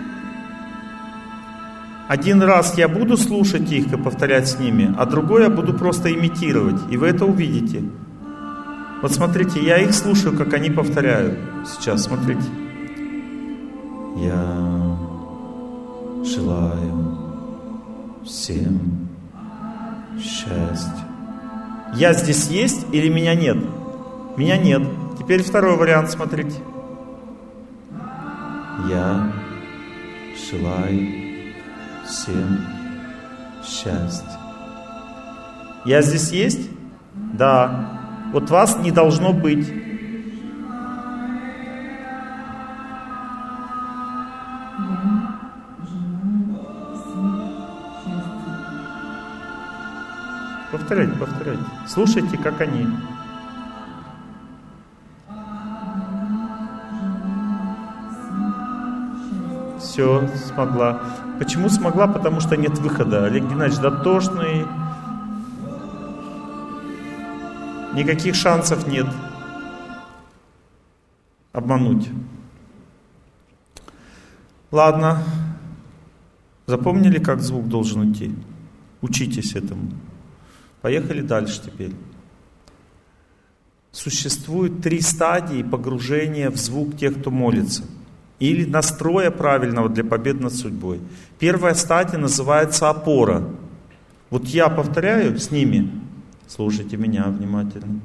Один раз я буду слушать их и повторять с ними, а другой я буду просто имитировать. И вы это увидите. Вот смотрите, я их слушаю, как они повторяют. Сейчас, смотрите. Я желаю всем счастья. Я здесь есть или меня нет? Меня нет. Теперь второй вариант, смотрите. Я желаю всем счастья. Я здесь есть? Да. Вот вас не должно быть. Повторяйте, повторяйте. Слушайте, как они. Все, смогла. Почему смогла? Потому что нет выхода. Олег Геннадьевич дотошный. Никаких шансов нет обмануть. Ладно. Запомнили, как звук должен идти? Учитесь этому. Поехали дальше теперь. Существует три стадии погружения в звук тех, кто молится. Или настроя правильного для победы над судьбой. Первая стадия называется опора. Вот я повторяю с ними. Слушайте меня внимательно.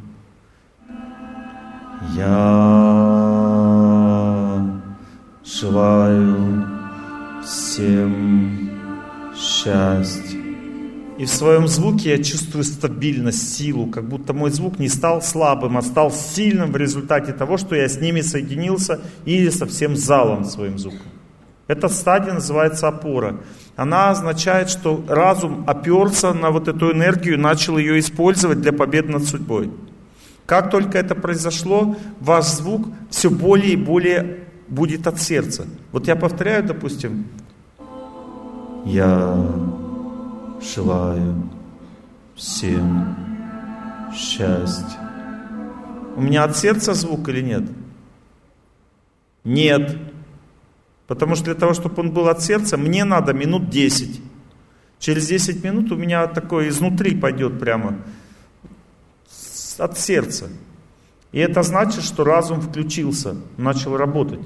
Я желаю всем счастья. И в своем звуке я чувствую стабильность, силу, как будто мой звук не стал слабым, а стал сильным в результате того, что я с ними соединился или со всем залом своим звуком. Эта стадия называется опора. Она означает, что разум оперся на вот эту энергию и начал ее использовать для победы над судьбой. Как только это произошло, ваш звук все более и более будет от сердца. Вот я повторяю, допустим, я желаю всем счастья. У меня от сердца звук или нет? Нет. Потому что для того, чтобы он был от сердца, мне надо минут десять. Через десять минут у меня такое изнутри пойдет прямо от сердца. И это значит, что разум включился, начал работать.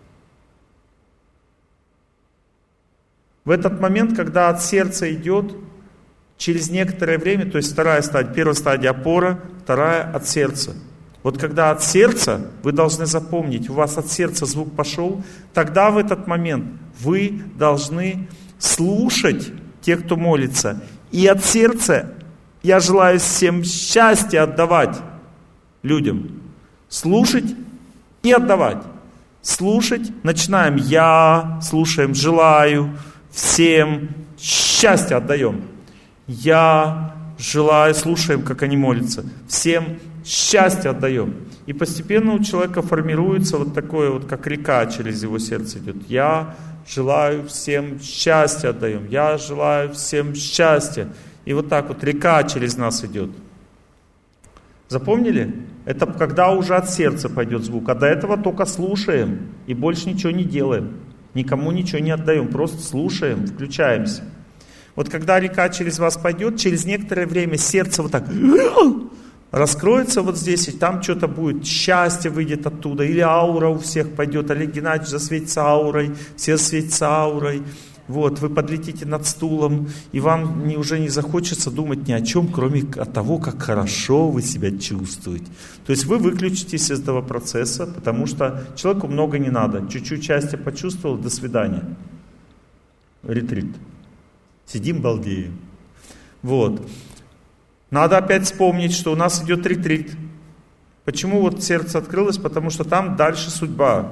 В этот момент, когда от сердца идет, через некоторое время, то есть вторая стадия, первая стадия опора, вторая от сердца. Вот когда от сердца, вы должны запомнить, у вас от сердца звук пошел, тогда в этот момент вы должны слушать тех, кто молится. И от сердца я желаю всем счастья отдавать людям. Слушать и отдавать. Слушать, начинаем я, слушаем желаю, всем счастья отдаем. Я желаю, слушаем, как они молятся. Всем счастье отдаем. И постепенно у человека формируется вот такое вот, как река через его сердце идет. Я желаю всем счастья отдаем. Я желаю всем счастья. И вот так вот река через нас идет. Запомнили? Это когда уже от сердца пойдет звук. А до этого только слушаем и больше ничего не делаем. Никому ничего не отдаем. Просто слушаем, включаемся. Вот когда река через вас пойдет, через некоторое время сердце вот так раскроется вот здесь, и там что-то будет, счастье выйдет оттуда, или аура у всех пойдет, Олег Геннадьевич засветится аурой, все засветятся аурой. Вот, вы подлетите над стулом, и вам не, уже не захочется думать ни о чем, кроме того, как хорошо вы себя чувствуете. То есть вы выключитесь из этого процесса, потому что человеку много не надо. Чуть-чуть счастья почувствовал, до свидания. Ретрит. Сидим, балдеем. Вот. Надо опять вспомнить, что у нас идет ретрит. Почему вот сердце открылось? Потому что там дальше судьба. То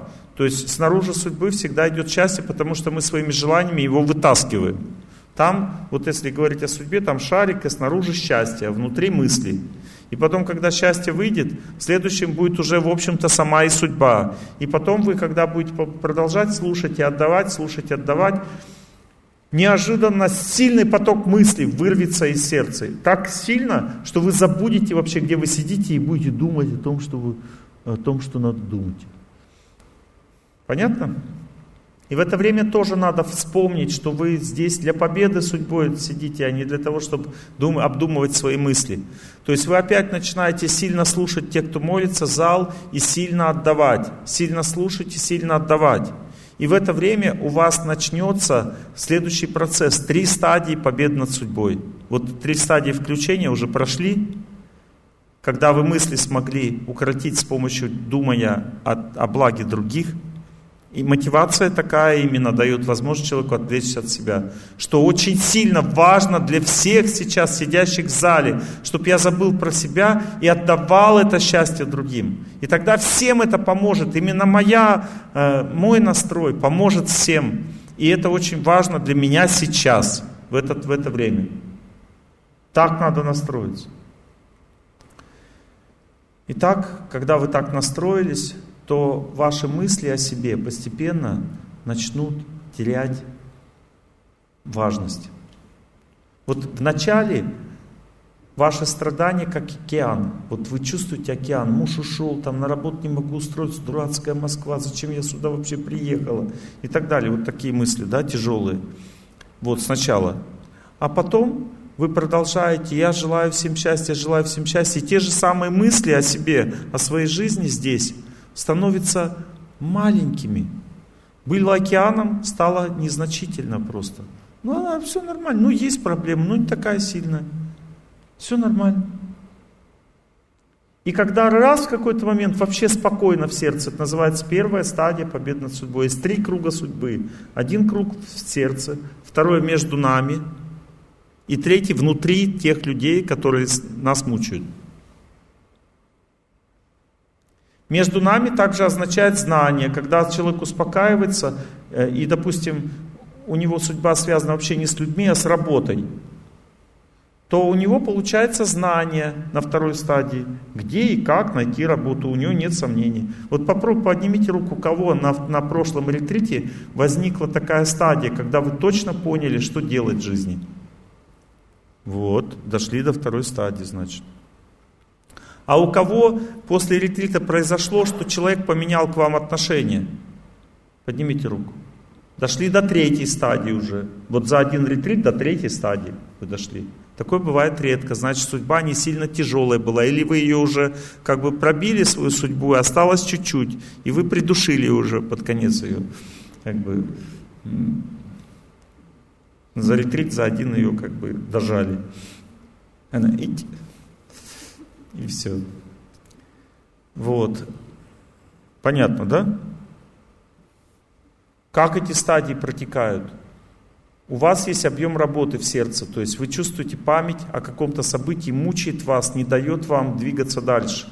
То есть снаружи судьбы всегда идет счастье, потому что мы своими желаниями его вытаскиваем. Там, вот если говорить о судьбе, там шарик, и снаружи счастье, а внутри мысли. И потом, когда счастье выйдет, следующим будет уже, в общем-то, сама и судьба. И потом вы, когда будете продолжать слушать и отдавать, слушать и отдавать, неожиданно сильный поток мыслей вырвется из сердца. Так сильно, что вы забудете вообще, где вы сидите, и будете думать о том, что, вы, о том, что надо думать. Понятно? И в это время тоже надо вспомнить, что вы здесь для победы судьбой сидите, а не для того, чтобы дум- обдумывать свои мысли. То есть вы опять начинаете сильно слушать тех, кто молится, зал, и сильно отдавать. Сильно слушать и сильно отдавать. И в это время у вас начнется следующий процесс. Три стадии победы над судьбой. Вот три стадии включения уже прошли. Когда вы мысли смогли укротить с помощью думания о, о благе других. И мотивация такая именно дает возможность человеку отвлечься от себя. Что очень сильно важно для всех сейчас сидящих в зале, чтобы я забыл про себя и отдавал это счастье другим. И тогда всем это поможет. Именно моя, э, мой настрой поможет всем. И это очень важно для меня сейчас, в, этот, в это время. Так надо настроиться. Итак, когда вы так настроились, то ваши мысли о себе постепенно начнут терять важность. Вот в начале ваше страдание как океан. Вот вы чувствуете океан. Муж ушел, там на работу не могу устроиться, дурацкая Москва, зачем я сюда вообще приехала? И так далее. Вот такие мысли, да, тяжелые. Вот сначала. А потом вы продолжаете, я желаю всем счастья, желаю всем счастья. И те же самые мысли о себе, о своей жизни здесь становятся маленькими. Было океаном, стало незначительно просто. Ну, она, все нормально. Ну, есть проблема, но не такая сильная. Все нормально. И когда раз в какой-то момент вообще спокойно в сердце, это называется первая стадия победы над судьбой. Есть три круга судьбы. Один круг в сердце, второй между нами, и третий внутри тех людей, которые нас мучают. Между нами также означает знание. Когда человек успокаивается, и, допустим, у него судьба связана вообще не с людьми, а с работой, то у него получается знание на второй стадии, где и как найти работу, у него нет сомнений. Вот попробуйте, поднимите руку, у кого на, на прошлом ретрите возникла такая стадия, когда вы точно поняли, что делать в жизни. Вот, дошли до второй стадии, значит. А у кого после ретрита произошло, что человек поменял к вам отношение? Поднимите руку. Дошли до третьей стадии уже. Вот за один ретрит до третьей стадии вы дошли. Такое бывает редко. Значит, судьба не сильно тяжелая была. Или вы ее уже как бы пробили, свою судьбу, и осталось чуть-чуть. И вы придушили уже под конец ее. Как бы за ретрит, за один ее как бы дожали. Она, идти. И все. Вот. Понятно, да? Как эти стадии протекают? У вас есть объем работы в сердце, то есть вы чувствуете память о каком-то событии, мучает вас, не дает вам двигаться дальше.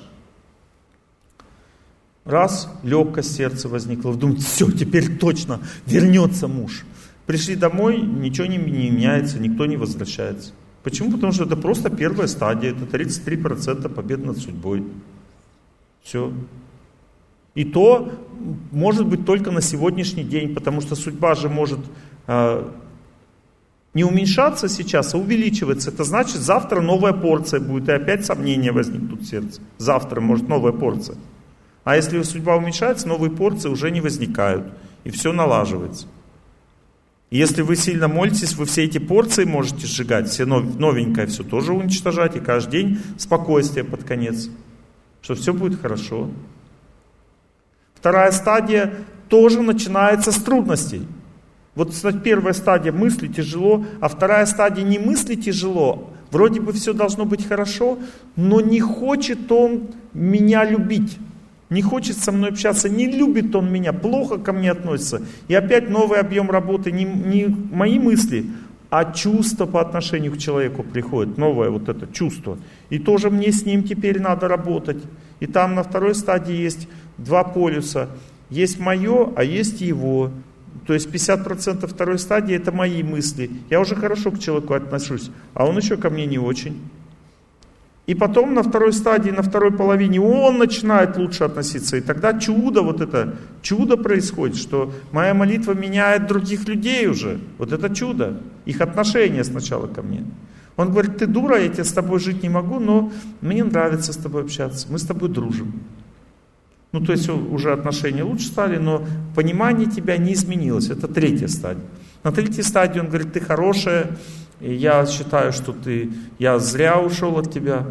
Раз, легкость сердца возникла, вы думаете, все, теперь точно вернется муж. Пришли домой, ничего не, не меняется, никто не возвращается. Почему? Потому что это просто первая стадия, это тридцать три процента победы над судьбой. Все. И то, может быть, только на сегодняшний день, потому что судьба же может э, не уменьшаться сейчас, а увеличиваться. Это значит, завтра новая порция будет, и опять сомнения возникнут в сердце. Завтра может новая порция. А если судьба уменьшается, новые порции уже не возникают, и все налаживается. Если вы сильно молитесь, вы все эти порции можете сжигать, все новенькое все тоже уничтожать, и каждый день спокойствие под конец, что все будет хорошо. Вторая стадия тоже начинается с трудностей. Вот первая стадия мысли тяжело, а вторая стадия не мысли тяжело. Вроде бы все должно быть хорошо, но не хочет он меня любить. Не хочет со мной общаться, не любит он меня, плохо ко мне относится. И опять новый объем работы, не, не мои мысли, а чувство по отношению к человеку приходит, новое вот это чувство. И тоже мне с ним теперь надо работать. И там на второй стадии есть два полюса. Есть мое, а есть его. То есть пятьдесят процентов второй стадии это мои мысли. Я уже хорошо к человеку отношусь, а он еще ко мне не очень. И потом на второй стадии, на второй половине он начинает лучше относиться. И тогда чудо, вот это чудо происходит, что моя молитва меняет других людей уже. Вот это чудо. Их отношение сначала ко мне. Он говорит, ты дура, я тебе с тобой жить не могу, но мне нравится с тобой общаться, мы с тобой дружим. Ну, то есть уже отношения лучше стали, но понимание тебя не изменилось. Это третья стадия. На третьей стадии он говорит, ты хорошая, и я считаю, что ты, я зря ушел от тебя.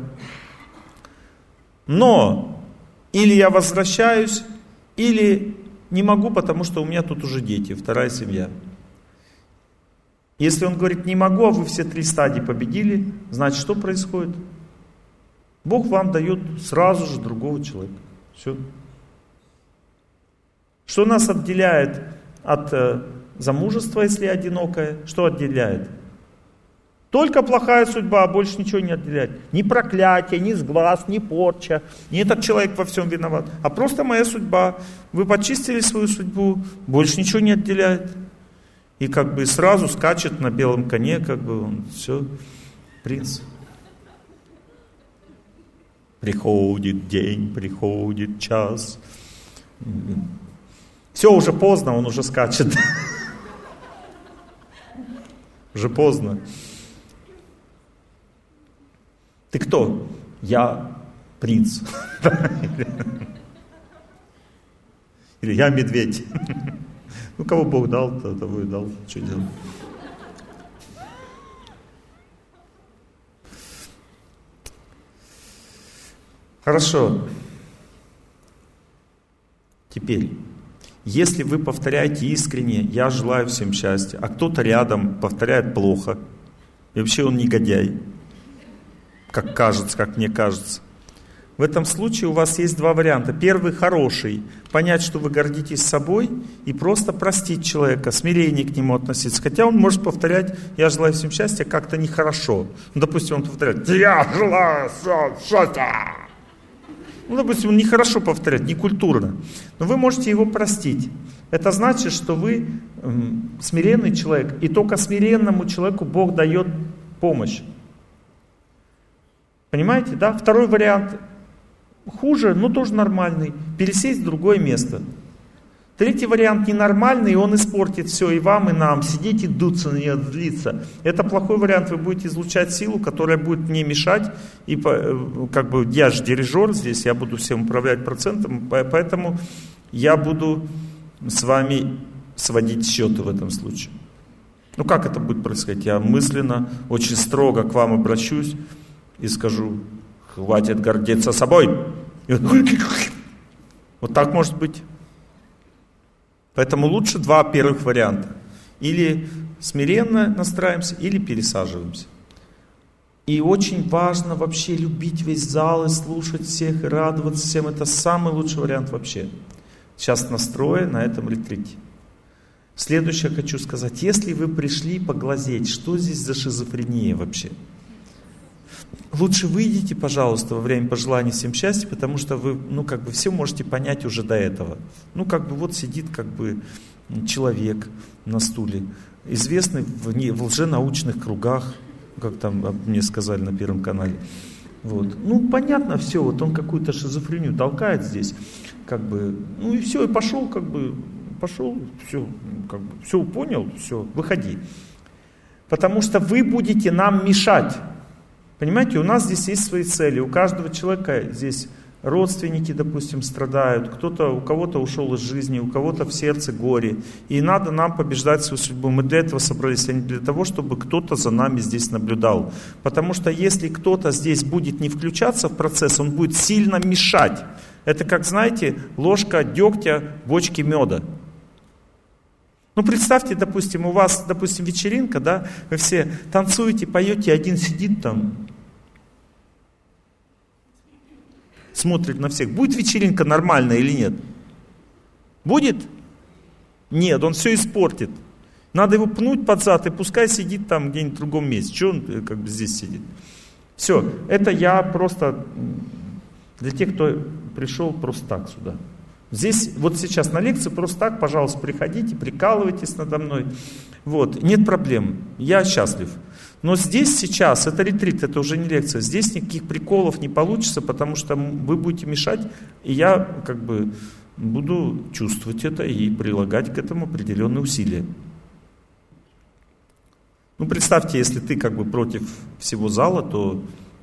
Но или я возвращаюсь, или не могу, потому что у меня тут уже дети, вторая семья. Если он говорит, не могу, а вы все три стадии победили, значит, что происходит? Бог вам дает сразу же другого человека. Все. Что нас отделяет от э, замужества, если одинокое? Что отделяет? Только плохая судьба, а больше ничего не отделяет. Ни проклятие, ни сглаз, ни порча. Не этот человек во всем виноват. А просто моя судьба. Вы почистили свою судьбу, больше ничего не отделяет. И как бы сразу скачет на белом коне, как бы он, все, принц. Приходит день, приходит час. Все, уже поздно, он уже скачет. Уже поздно. Ты кто? Я принц. Или я медведь. Ну, кого Бог дал, то того и дал. Что делать? Хорошо. Теперь, если вы повторяете искренне, я желаю всем счастья, а кто-то рядом повторяет плохо, и вообще он негодяй, как кажется, как мне кажется. В этом случае у вас есть два варианта. Первый хороший, понять, что вы гордитесь собой, и просто простить человека, смирение к нему относиться. Хотя он может повторять, я желаю всем счастья, как-то нехорошо. Ну, допустим, он повторяет, я желаю всем счастья. Ну, допустим, он нехорошо повторяет, некультурно. Но вы можете его простить. Это значит, что вы м, смиренный человек, и только смиренному человеку Бог дает помощь. Понимаете, да? Второй вариант хуже, но тоже нормальный. Пересесть в другое место. Третий вариант ненормальный, и он испортит все и вам, и нам. Сидеть и дуться на нее, злиться. Это плохой вариант, вы будете излучать силу, которая будет мне мешать. И как бы я же дирижер здесь, я буду всем управлять процентом, поэтому я буду с вами сводить счеты в этом случае. Ну как это будет происходить? Я мысленно, очень строго к вам обращусь и скажу, хватит гордиться собой. Вот так может быть. Поэтому лучше два первых варианта. Или смиренно настраиваемся, или пересаживаемся. И очень важно вообще любить весь зал и слушать всех, и радоваться всем. Это самый лучший вариант вообще. Сейчас настрое на этом ретрите. Следующее хочу сказать. Если вы пришли поглазеть, что здесь за шизофрения вообще? Лучше выйдите, пожалуйста, во время пожеланий всем счастья, потому что вы, ну, как бы, все можете понять уже до этого. Ну, как бы, вот сидит, как бы, человек на стуле, известный в, не, в лженаучных кругах, как там мне сказали на Первом канале. Вот. Ну, понятно все, вот он какую-то шизофрению толкает здесь, как бы, ну, и все, и пошел, как бы, пошел, все, как бы, все понял, все, выходи. Потому что вы будете нам мешать. Понимаете, у нас здесь есть свои цели, у каждого человека здесь родственники, допустим, страдают, кто-то, у кого-то ушел из жизни, у кого-то в сердце горе, и надо нам побеждать свою судьбу. Мы для этого собрались, а не для того, чтобы кто-то за нами здесь наблюдал. Потому что если кто-то здесь будет не включаться в процесс, он будет сильно мешать. Это как, знаете, ложка дегтя в бочке меда. Ну, представьте, допустим, у вас, допустим, вечеринка, да, вы все танцуете, поете, один сидит там, смотрит на всех. Будет вечеринка нормальная или нет? Будет? Нет, он все испортит. Надо его пнуть под зад, и пускай сидит там где-нибудь в другом месте. Чего он как бы здесь сидит? Все, это я просто для тех, кто пришел просто так сюда. Здесь, вот сейчас на лекции просто так, пожалуйста, приходите, прикалывайтесь надо мной. Вот, нет проблем, я счастлив. Но здесь сейчас, это ретрит, это уже не лекция, здесь никаких приколов не получится, потому что вы будете мешать, и я как бы буду чувствовать это и прилагать к этому определенные усилия. Ну, представьте, если ты как бы против всего зала, то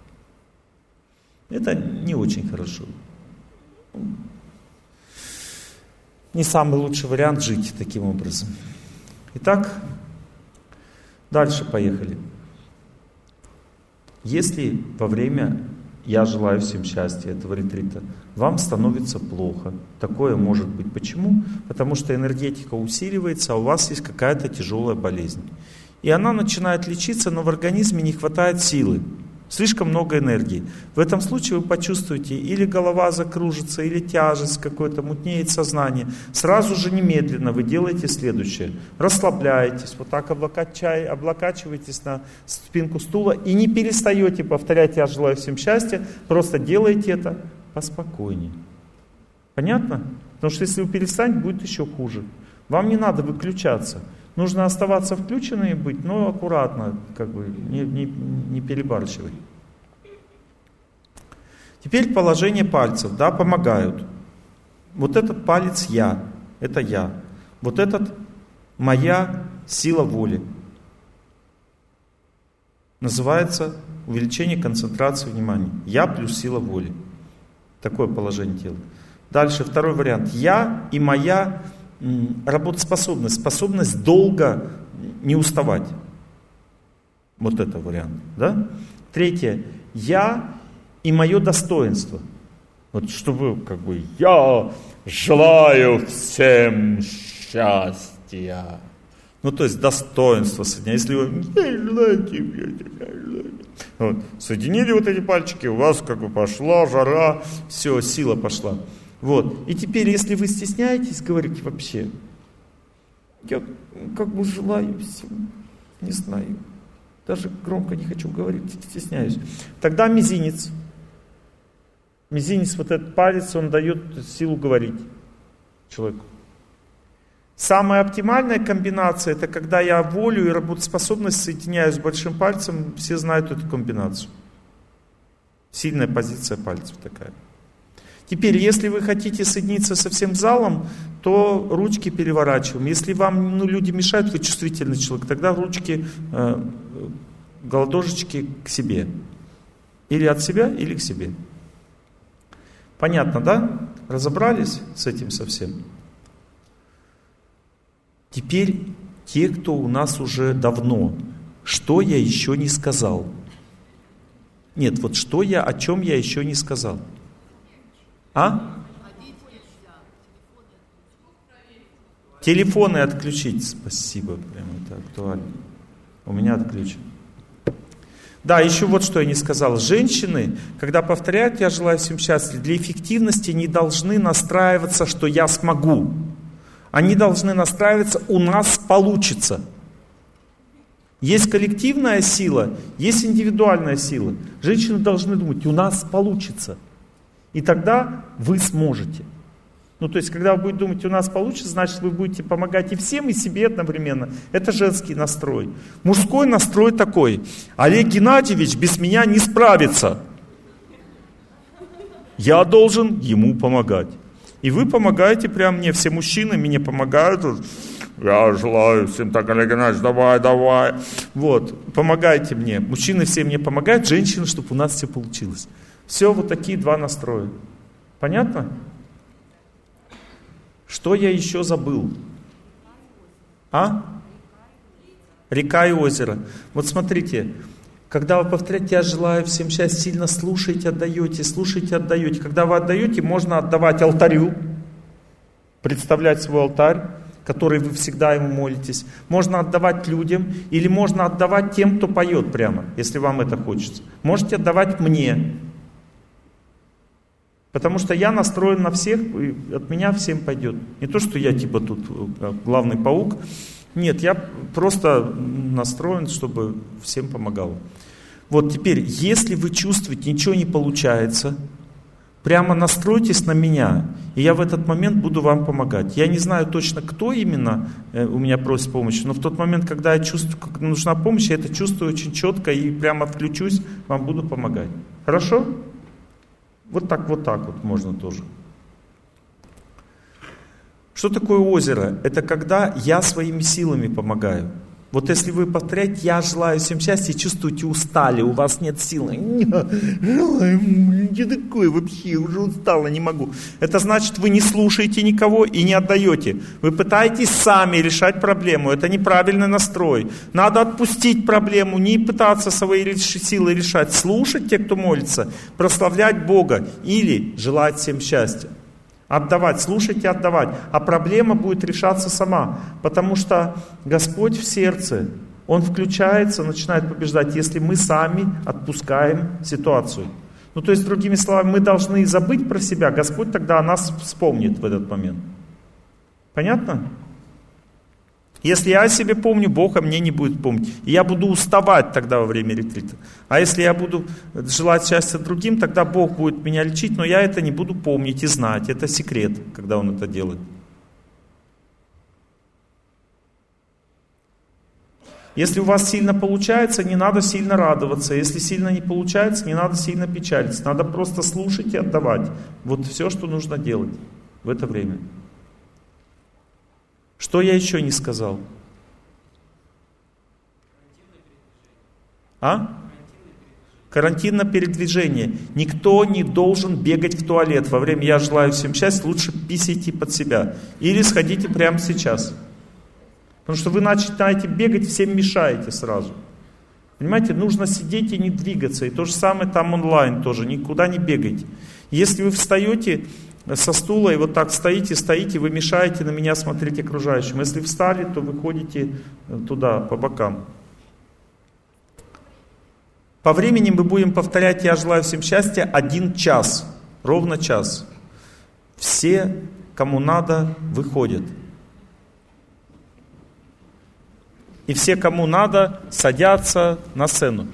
это не очень хорошо. Не самый лучший вариант жить таким образом. Итак, дальше поехали. Если во время «Я желаю всем счастья» этого ретрита вам становится плохо, такое может быть. Почему? Потому что энергетика усиливается, а у вас есть какая-то тяжелая болезнь. И она начинает лечиться, но в организме не хватает силы. Слишком много энергии. В этом случае вы почувствуете, или голова закружится, или тяжесть какой-то, мутнеет сознание. Сразу же немедленно вы делаете следующее. Расслабляетесь, вот так облокачай, облокачиваетесь на спинку стула и не перестаете повторять «Я желаю всем счастья», просто делайте это поспокойнее. Понятно? Потому что если вы перестанете, будет еще хуже. Вам не надо выключаться. Нужно оставаться включенным и быть, но аккуратно, как бы не, не, не перебарщивать. Теперь положение пальцев, да, помогают. Вот этот палец я, это я. Вот этот моя сила воли. Называется увеличение концентрации внимания. Я плюс сила воли. Такое положение тела. Дальше второй вариант. Я и моя работоспособность, способность долго не уставать. Вот это вариант. Да? Третье. Я и мое достоинство. Вот чтобы как бы я желаю всем счастья. Ну то есть достоинство соединяется. Если вы вот, соединили вот эти пальчики, у вас как бы пошла жара, все, сила пошла. Вот. И теперь, если вы стесняетесь говорить вообще, я как бы желаю всем, не знаю, даже громко не хочу говорить, стесняюсь. Тогда мизинец. Мизинец, вот этот палец, он дает силу говорить человеку. Самая оптимальная комбинация, это когда я волю и работоспособность соединяю с большим пальцем, все знают эту комбинацию. Сильная позиция пальцев такая. Теперь, если вы хотите соединиться со всем залом, то ручки переворачиваем. Если вам ну, люди мешают, вы чувствительный человек, тогда ручки, э, голодожечки к себе. Или от себя, или к себе. Понятно, да? Разобрались с этим совсем? Теперь те, кто у нас уже давно, что я еще не сказал? Нет, вот что я, о чем я еще не сказал? А? Телефоны отключить. Спасибо, прямо это актуально. У меня отключен. Да, еще вот что я не сказал. Женщины, когда повторяют «Я желаю всем счастья», для эффективности не должны настраиваться, что я смогу. Они должны настраиваться «У нас получится». Есть коллективная сила, есть индивидуальная сила. Женщины должны думать «У нас получится». И тогда вы сможете. Ну, то есть, когда вы будете думать, у нас получится, значит, вы будете помогать и всем, и себе одновременно. Это женский настрой. Мужской настрой такой. Олег Геннадьевич без меня не справится. Я должен ему помогать. И вы помогаете прямо мне. Все мужчины мне помогают. Я желаю всем так, Олег Геннадьевич, давай, давай. Вот, помогайте мне. Мужчины все мне помогают, женщины, чтобы у нас все получилось. Все вот такие два настроя. Понятно? Что я еще забыл? А? Река и озеро. Вот смотрите, когда вы повторяете «Я желаю всем счастья», сильно слушаете, отдаете, слушаете, отдаете. Когда вы отдаете, можно отдавать алтарю, представлять свой алтарь, который вы всегда ему молитесь. Можно отдавать людям, или можно отдавать тем, кто поет прямо, если вам это хочется. Можете отдавать мне. Потому что я настроен на всех, и от меня всем пойдет. Не то, что я типа тут главный паук. Нет, я просто настроен, чтобы всем помогал. Вот теперь, если вы чувствуете, ничего не получается, прямо настройтесь на меня, и я в этот момент буду вам помогать. Я не знаю точно, кто именно у меня просит помощи, но в тот момент, когда я чувствую, как нужна помощь, я это чувствую очень четко и прямо включусь, вам буду помогать. Хорошо? Вот так, вот так вот можно тоже. Что такое озеро? Это когда я своими силами помогаю. Вот если вы повторяете, я желаю всем счастья, и чувствуете, устали, у вас нет сил. Я желаю, я такой вообще, уже устала, не могу. Это значит, вы не слушаете никого и не отдаете. Вы пытаетесь сами решать проблему. Это неправильный настрой. Надо отпустить проблему, не пытаться свои силы решать. Слушать те, кто молится, прославлять Бога или желать всем счастья. Отдавать, слушать и отдавать. А проблема будет решаться сама. Потому что Господь в сердце, Он включается, начинает побеждать, если мы сами отпускаем ситуацию. Ну то есть, другими словами, мы должны забыть про себя. Господь тогда о нас вспомнит в этот момент. Понятно? Если я о себе помню, Бог о мне не будет помнить. И я буду уставать тогда во время ретрита. А если я буду желать счастья другим, тогда Бог будет меня лечить, но я это не буду помнить и знать. Это секрет, когда Он это делает. Если у вас сильно получается, не надо сильно радоваться. Если сильно не получается, не надо сильно печалиться. Надо просто слушать и отдавать. Вот все, что нужно делать в это время. Что я еще не сказал? А? Карантинное передвижение. Никто не должен бегать в туалет. Во время «я желаю всем счастья» лучше писайте под себя. Или сходите прямо сейчас. Потому что вы начинаете бегать, всем мешаете сразу. Понимаете, нужно сидеть и не двигаться. И то же самое там онлайн тоже. Никуда не бегайте. Если вы встаете со стула и вот так стоите, стоите, вы мешаете на меня смотреть окружающим. Если встали, то вы ходите туда, по бокам. По времени мы будем повторять «я желаю всем счастья» один час, ровно час. Все, кому надо, выходят. И все, кому надо, садятся на сцену.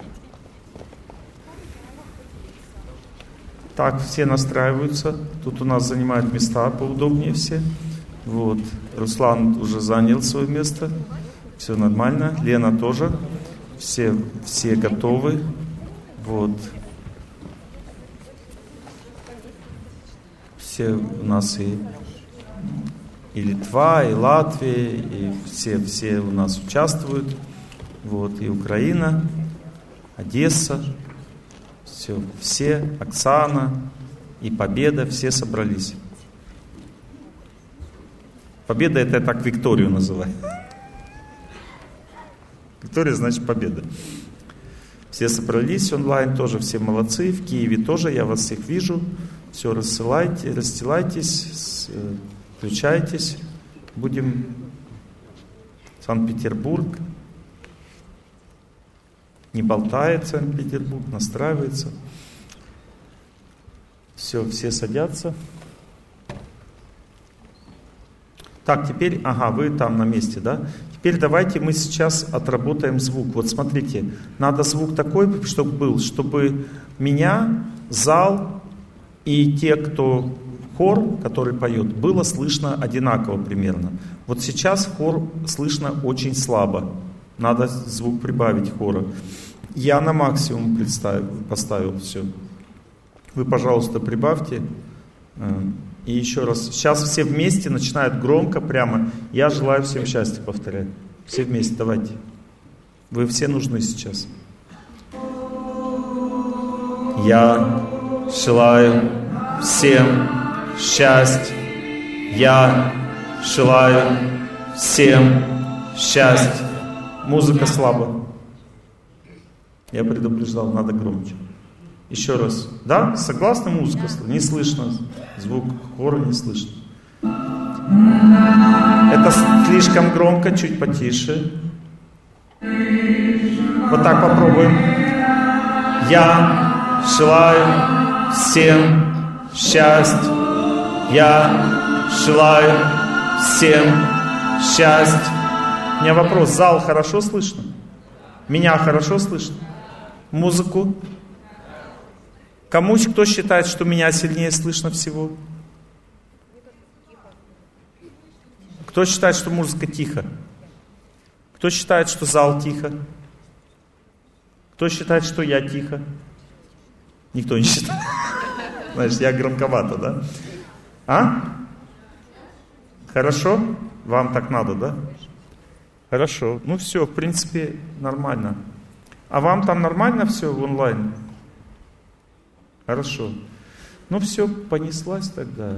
Так, все настраиваются. Тут у нас занимают места поудобнее все. Вот. Руслан уже занял свое место. Все нормально. Лена тоже. Все, все готовы. Вот. Все у нас и, и Литва, и Латвия, и все, все у нас участвуют. Вот. И Украина, Одесса. Все, все, Оксана и Победа, все собрались. Победа — это я так Викторию называю. Виктория значит победа. Все собрались онлайн, тоже все молодцы. В Киеве тоже, я вас всех вижу. Все, рассылайте, расстилайтесь, включайтесь. Будем Санкт-Петербург. Не болтает Санкт-Петербург, настраивается. Все, все садятся. Так, теперь, ага, вы там на месте, да? Теперь давайте мы сейчас отработаем звук. Вот смотрите, надо звук такой, чтобы был, чтобы меня, зал и те, кто хор, который поет, было слышно одинаково примерно. Вот сейчас хор слышно очень слабо. Надо звук прибавить хора. Я на максимум представил, поставил все. Вы, пожалуйста, прибавьте. И еще раз. Сейчас все вместе начинают громко прямо. Я желаю всем счастья, повторять. Все вместе, давайте. Вы все нужны сейчас. Я желаю всем счастья. Я желаю всем счастья. Музыка слабо. Я предупреждал, надо громче. Еще раз. Да? Согласны, музыка? Не слышно. Звук хора не слышно. Это слишком громко, чуть потише. Вот так попробуем. Я желаю всем счастья. Я желаю всем счастья. У меня вопрос. Зал хорошо слышно? Меня хорошо слышно? Музыку? Кому, кто считает, что меня сильнее слышно всего? Кто считает, что музыка тихо? Кто считает, что зал тихо? Кто считает, что я тихо? Никто не считает. Знаешь, я громковато, да? А? Хорошо? Вам так надо, да? Хорошо. Ну все, в принципе, нормально. А вам там нормально все в онлайн? Хорошо. Ну все, понеслась тогда.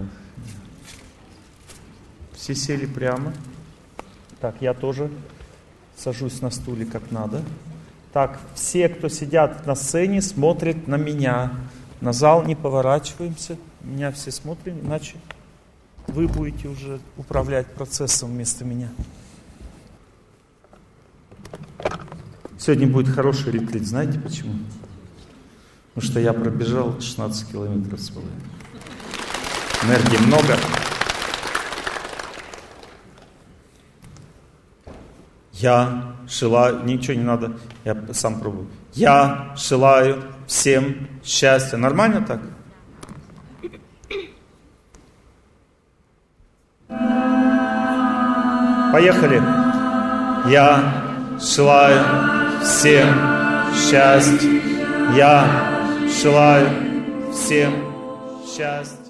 Все сели прямо. Так, я тоже сажусь на стуле как надо. Так, все, кто сидят на сцене, смотрят на меня. На зал не поворачиваемся. Меня все смотрим, иначе вы будете уже управлять процессом вместо меня. Сегодня будет хороший ретрит. Знаете почему? Потому что я пробежал шестнадцать километров с половиной. Энергии много. Я желаю, ничего не надо, я сам пробую. Я желаю всем счастья. Нормально так? Поехали. Я желаю всем счастья. Я желаю всем счастья.